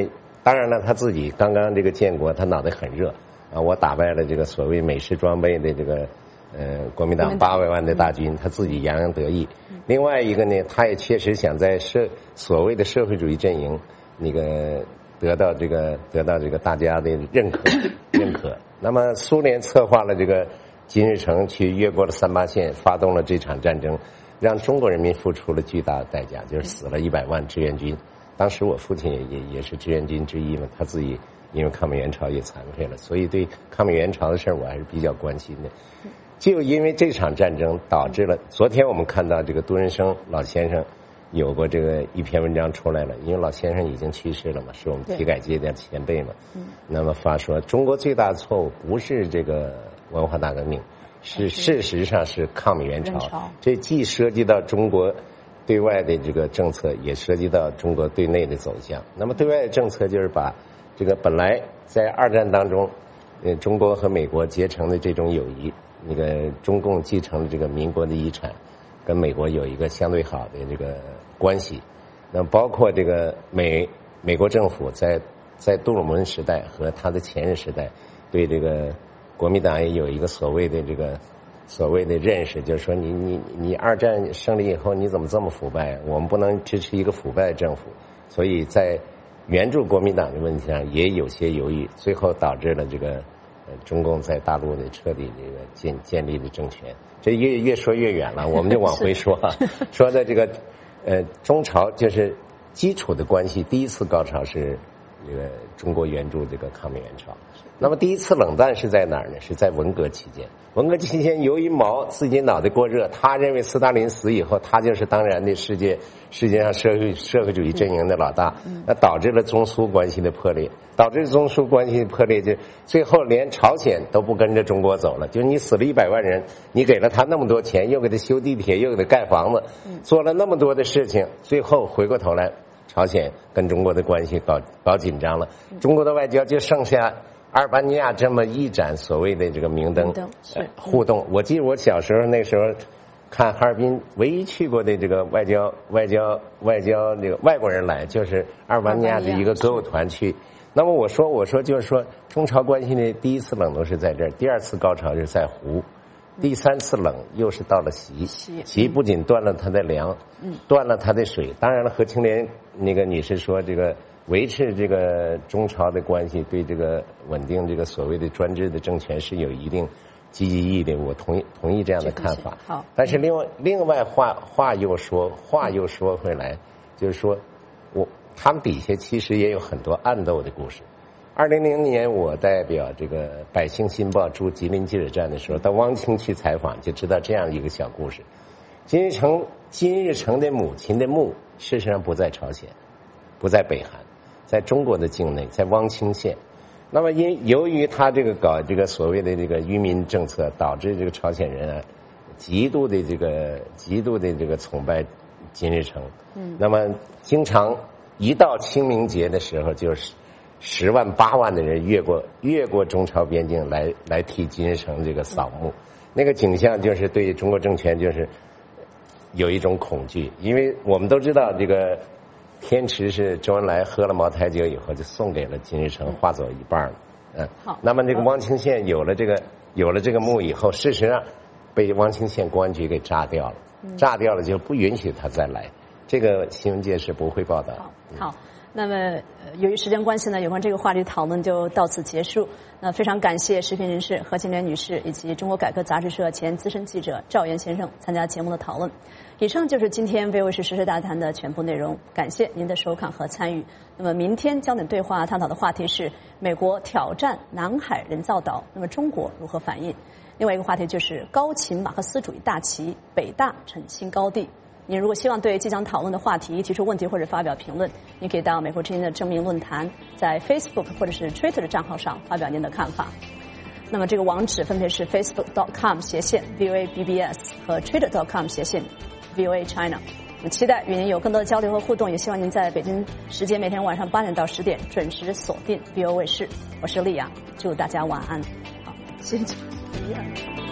当然了，他自己刚刚这个建国，他脑袋很热啊，我打败了这个所谓美式装备的这个呃国民党八百万的大军，他自己洋洋得意。另外一个呢，他也确实想在社所谓的社会主义阵营那个得到这个得到这个大家的认可认可。那么苏联策划了这个金日成去越过了三八线，发动了这场战争，让中国人民付出了巨大的代价，就是死了一百万志愿军。当时我父亲也也也是志愿军之一嘛，他自己因为抗美援朝也残废了，所以对抗美援朝的事儿我还是比较关心的。就因为这场战争导致了，昨天我们看到这个杜润生老先生有过这个一篇文章出来了，因为老先生已经去世了嘛，是我们体改界的前辈嘛。那么发说中国最大的错误不是这个文化大革命，是事实上是抗美援朝，这既涉及到中国对外的这个政策，也涉及到中国对内的走向。那么对外的政策就是把这个本来在二战当中，呃，中国和美国结成的这种友谊，那个中共继承了这个民国的遗产，跟美国有一个相对好的这个关系。那包括这个美美国政府在在杜鲁门时代和他的前任时代，对这个国民党也有一个所谓的这个所谓的认识，就是说你你你二战胜利以后你怎么这么腐败？我们不能支持一个腐败的政府，所以在援助国民党的问题上也有些犹豫，最后导致了这个呃中共在大陆的彻底这个建建立的政权。这越越说越远了，我们就往回说啊，说的这个呃中朝就是基础的关系，第一次高潮是这个中国援助这个抗美援朝。那么第一次冷战是在哪儿呢？是在文革期间。文革期间，由于毛自己脑袋过热，他认为斯大林死以后，他就是当然的世界世界上社会社会主义阵营的老大，那导致了中苏关系的破裂，导致中苏关系的破裂，就最后连朝鲜都不跟着中国走了。就是你死了一百万人，你给了他那么多钱，又给他修地铁，又给他盖房子，做了那么多的事情，最后回过头来，朝鲜跟中国的关系搞搞紧张了，中国的外交就剩下阿尔巴尼亚这么一盏所谓的这个明灯，呃、互动。我记得我小时候那时候看哈尔滨，唯一去过的这个外交外交外交这个外国人来，就是阿尔巴尼亚的一个歌舞团去。那么我说我说就是说中朝关系的第一次冷冻是在这儿，第二次高潮是在湖，第三次冷又是到了习，习不仅断了它的粮，断了它的水。当然了，何庆莲那个女士说这个。维持这个中朝的关系，对这个稳定这个所谓的专制的政权是有一定积极意义的，我同意同意这样的看法。好，但是另外另外话话又说话又说回来，就是说我他们底下其实也有很多暗斗的故事。二零零年我代表这个《百姓新报》驻吉林记者站的时候，到汪清去采访，就知道这样一个小故事。金日成金日成的母亲的墓事实上不在朝鲜，不在北韩。在中国的境内，在汪清县。那么因由于他这个搞这个所谓的这个愚民政策，导致这个朝鲜人啊极度的这个极度的这个崇拜金日成。嗯。那么经常一到清明节的时候，就是十万八万的人越过越过中朝边境来来替金日成这个扫墓，嗯、那个景象就是对中国政权就是有一种恐惧，因为我们都知道这个。天池是周恩来喝了茅台酒以后就送给了金日成，划走一半了。嗯，好。那么这个汪清县有了这个有了这个墓以后，事实上被汪清县公安局给炸掉了，嗯、炸掉了就不允许他再来。这个新闻界是不会报道。 好，嗯、好。那么、呃、由于时间关系呢，有关这个话题讨论就到此结束。那非常感谢时评人士何庆莲女士以及中国改革杂志社前资深记者赵岩先生参加节目的讨论。以上就是今天 V O A 时事大谈的全部内容，感谢您的收看和参与。那么明天焦点对话探讨的话题是美国挑战南海人造岛，那么中国如何反应？另外一个话题就是高琴马克思主义大旗，北大成新高地。您如果希望对即将讨论的话题提出问题或者发表评论，您可以到美国之音的正名论坛，在 Facebook 或者是 Twitter 的账号上发表您的看法。那么这个网址分别是 facebook dot com 斜线 V O A B B S 和 Twitter dot com 斜线 V O A China。我们期待与您有更多的交流和互动，也希望您在北京时间每天晚上八点到十点准时锁定 V O A 卫视。我是丽雅，祝大家晚安。好，谢谢。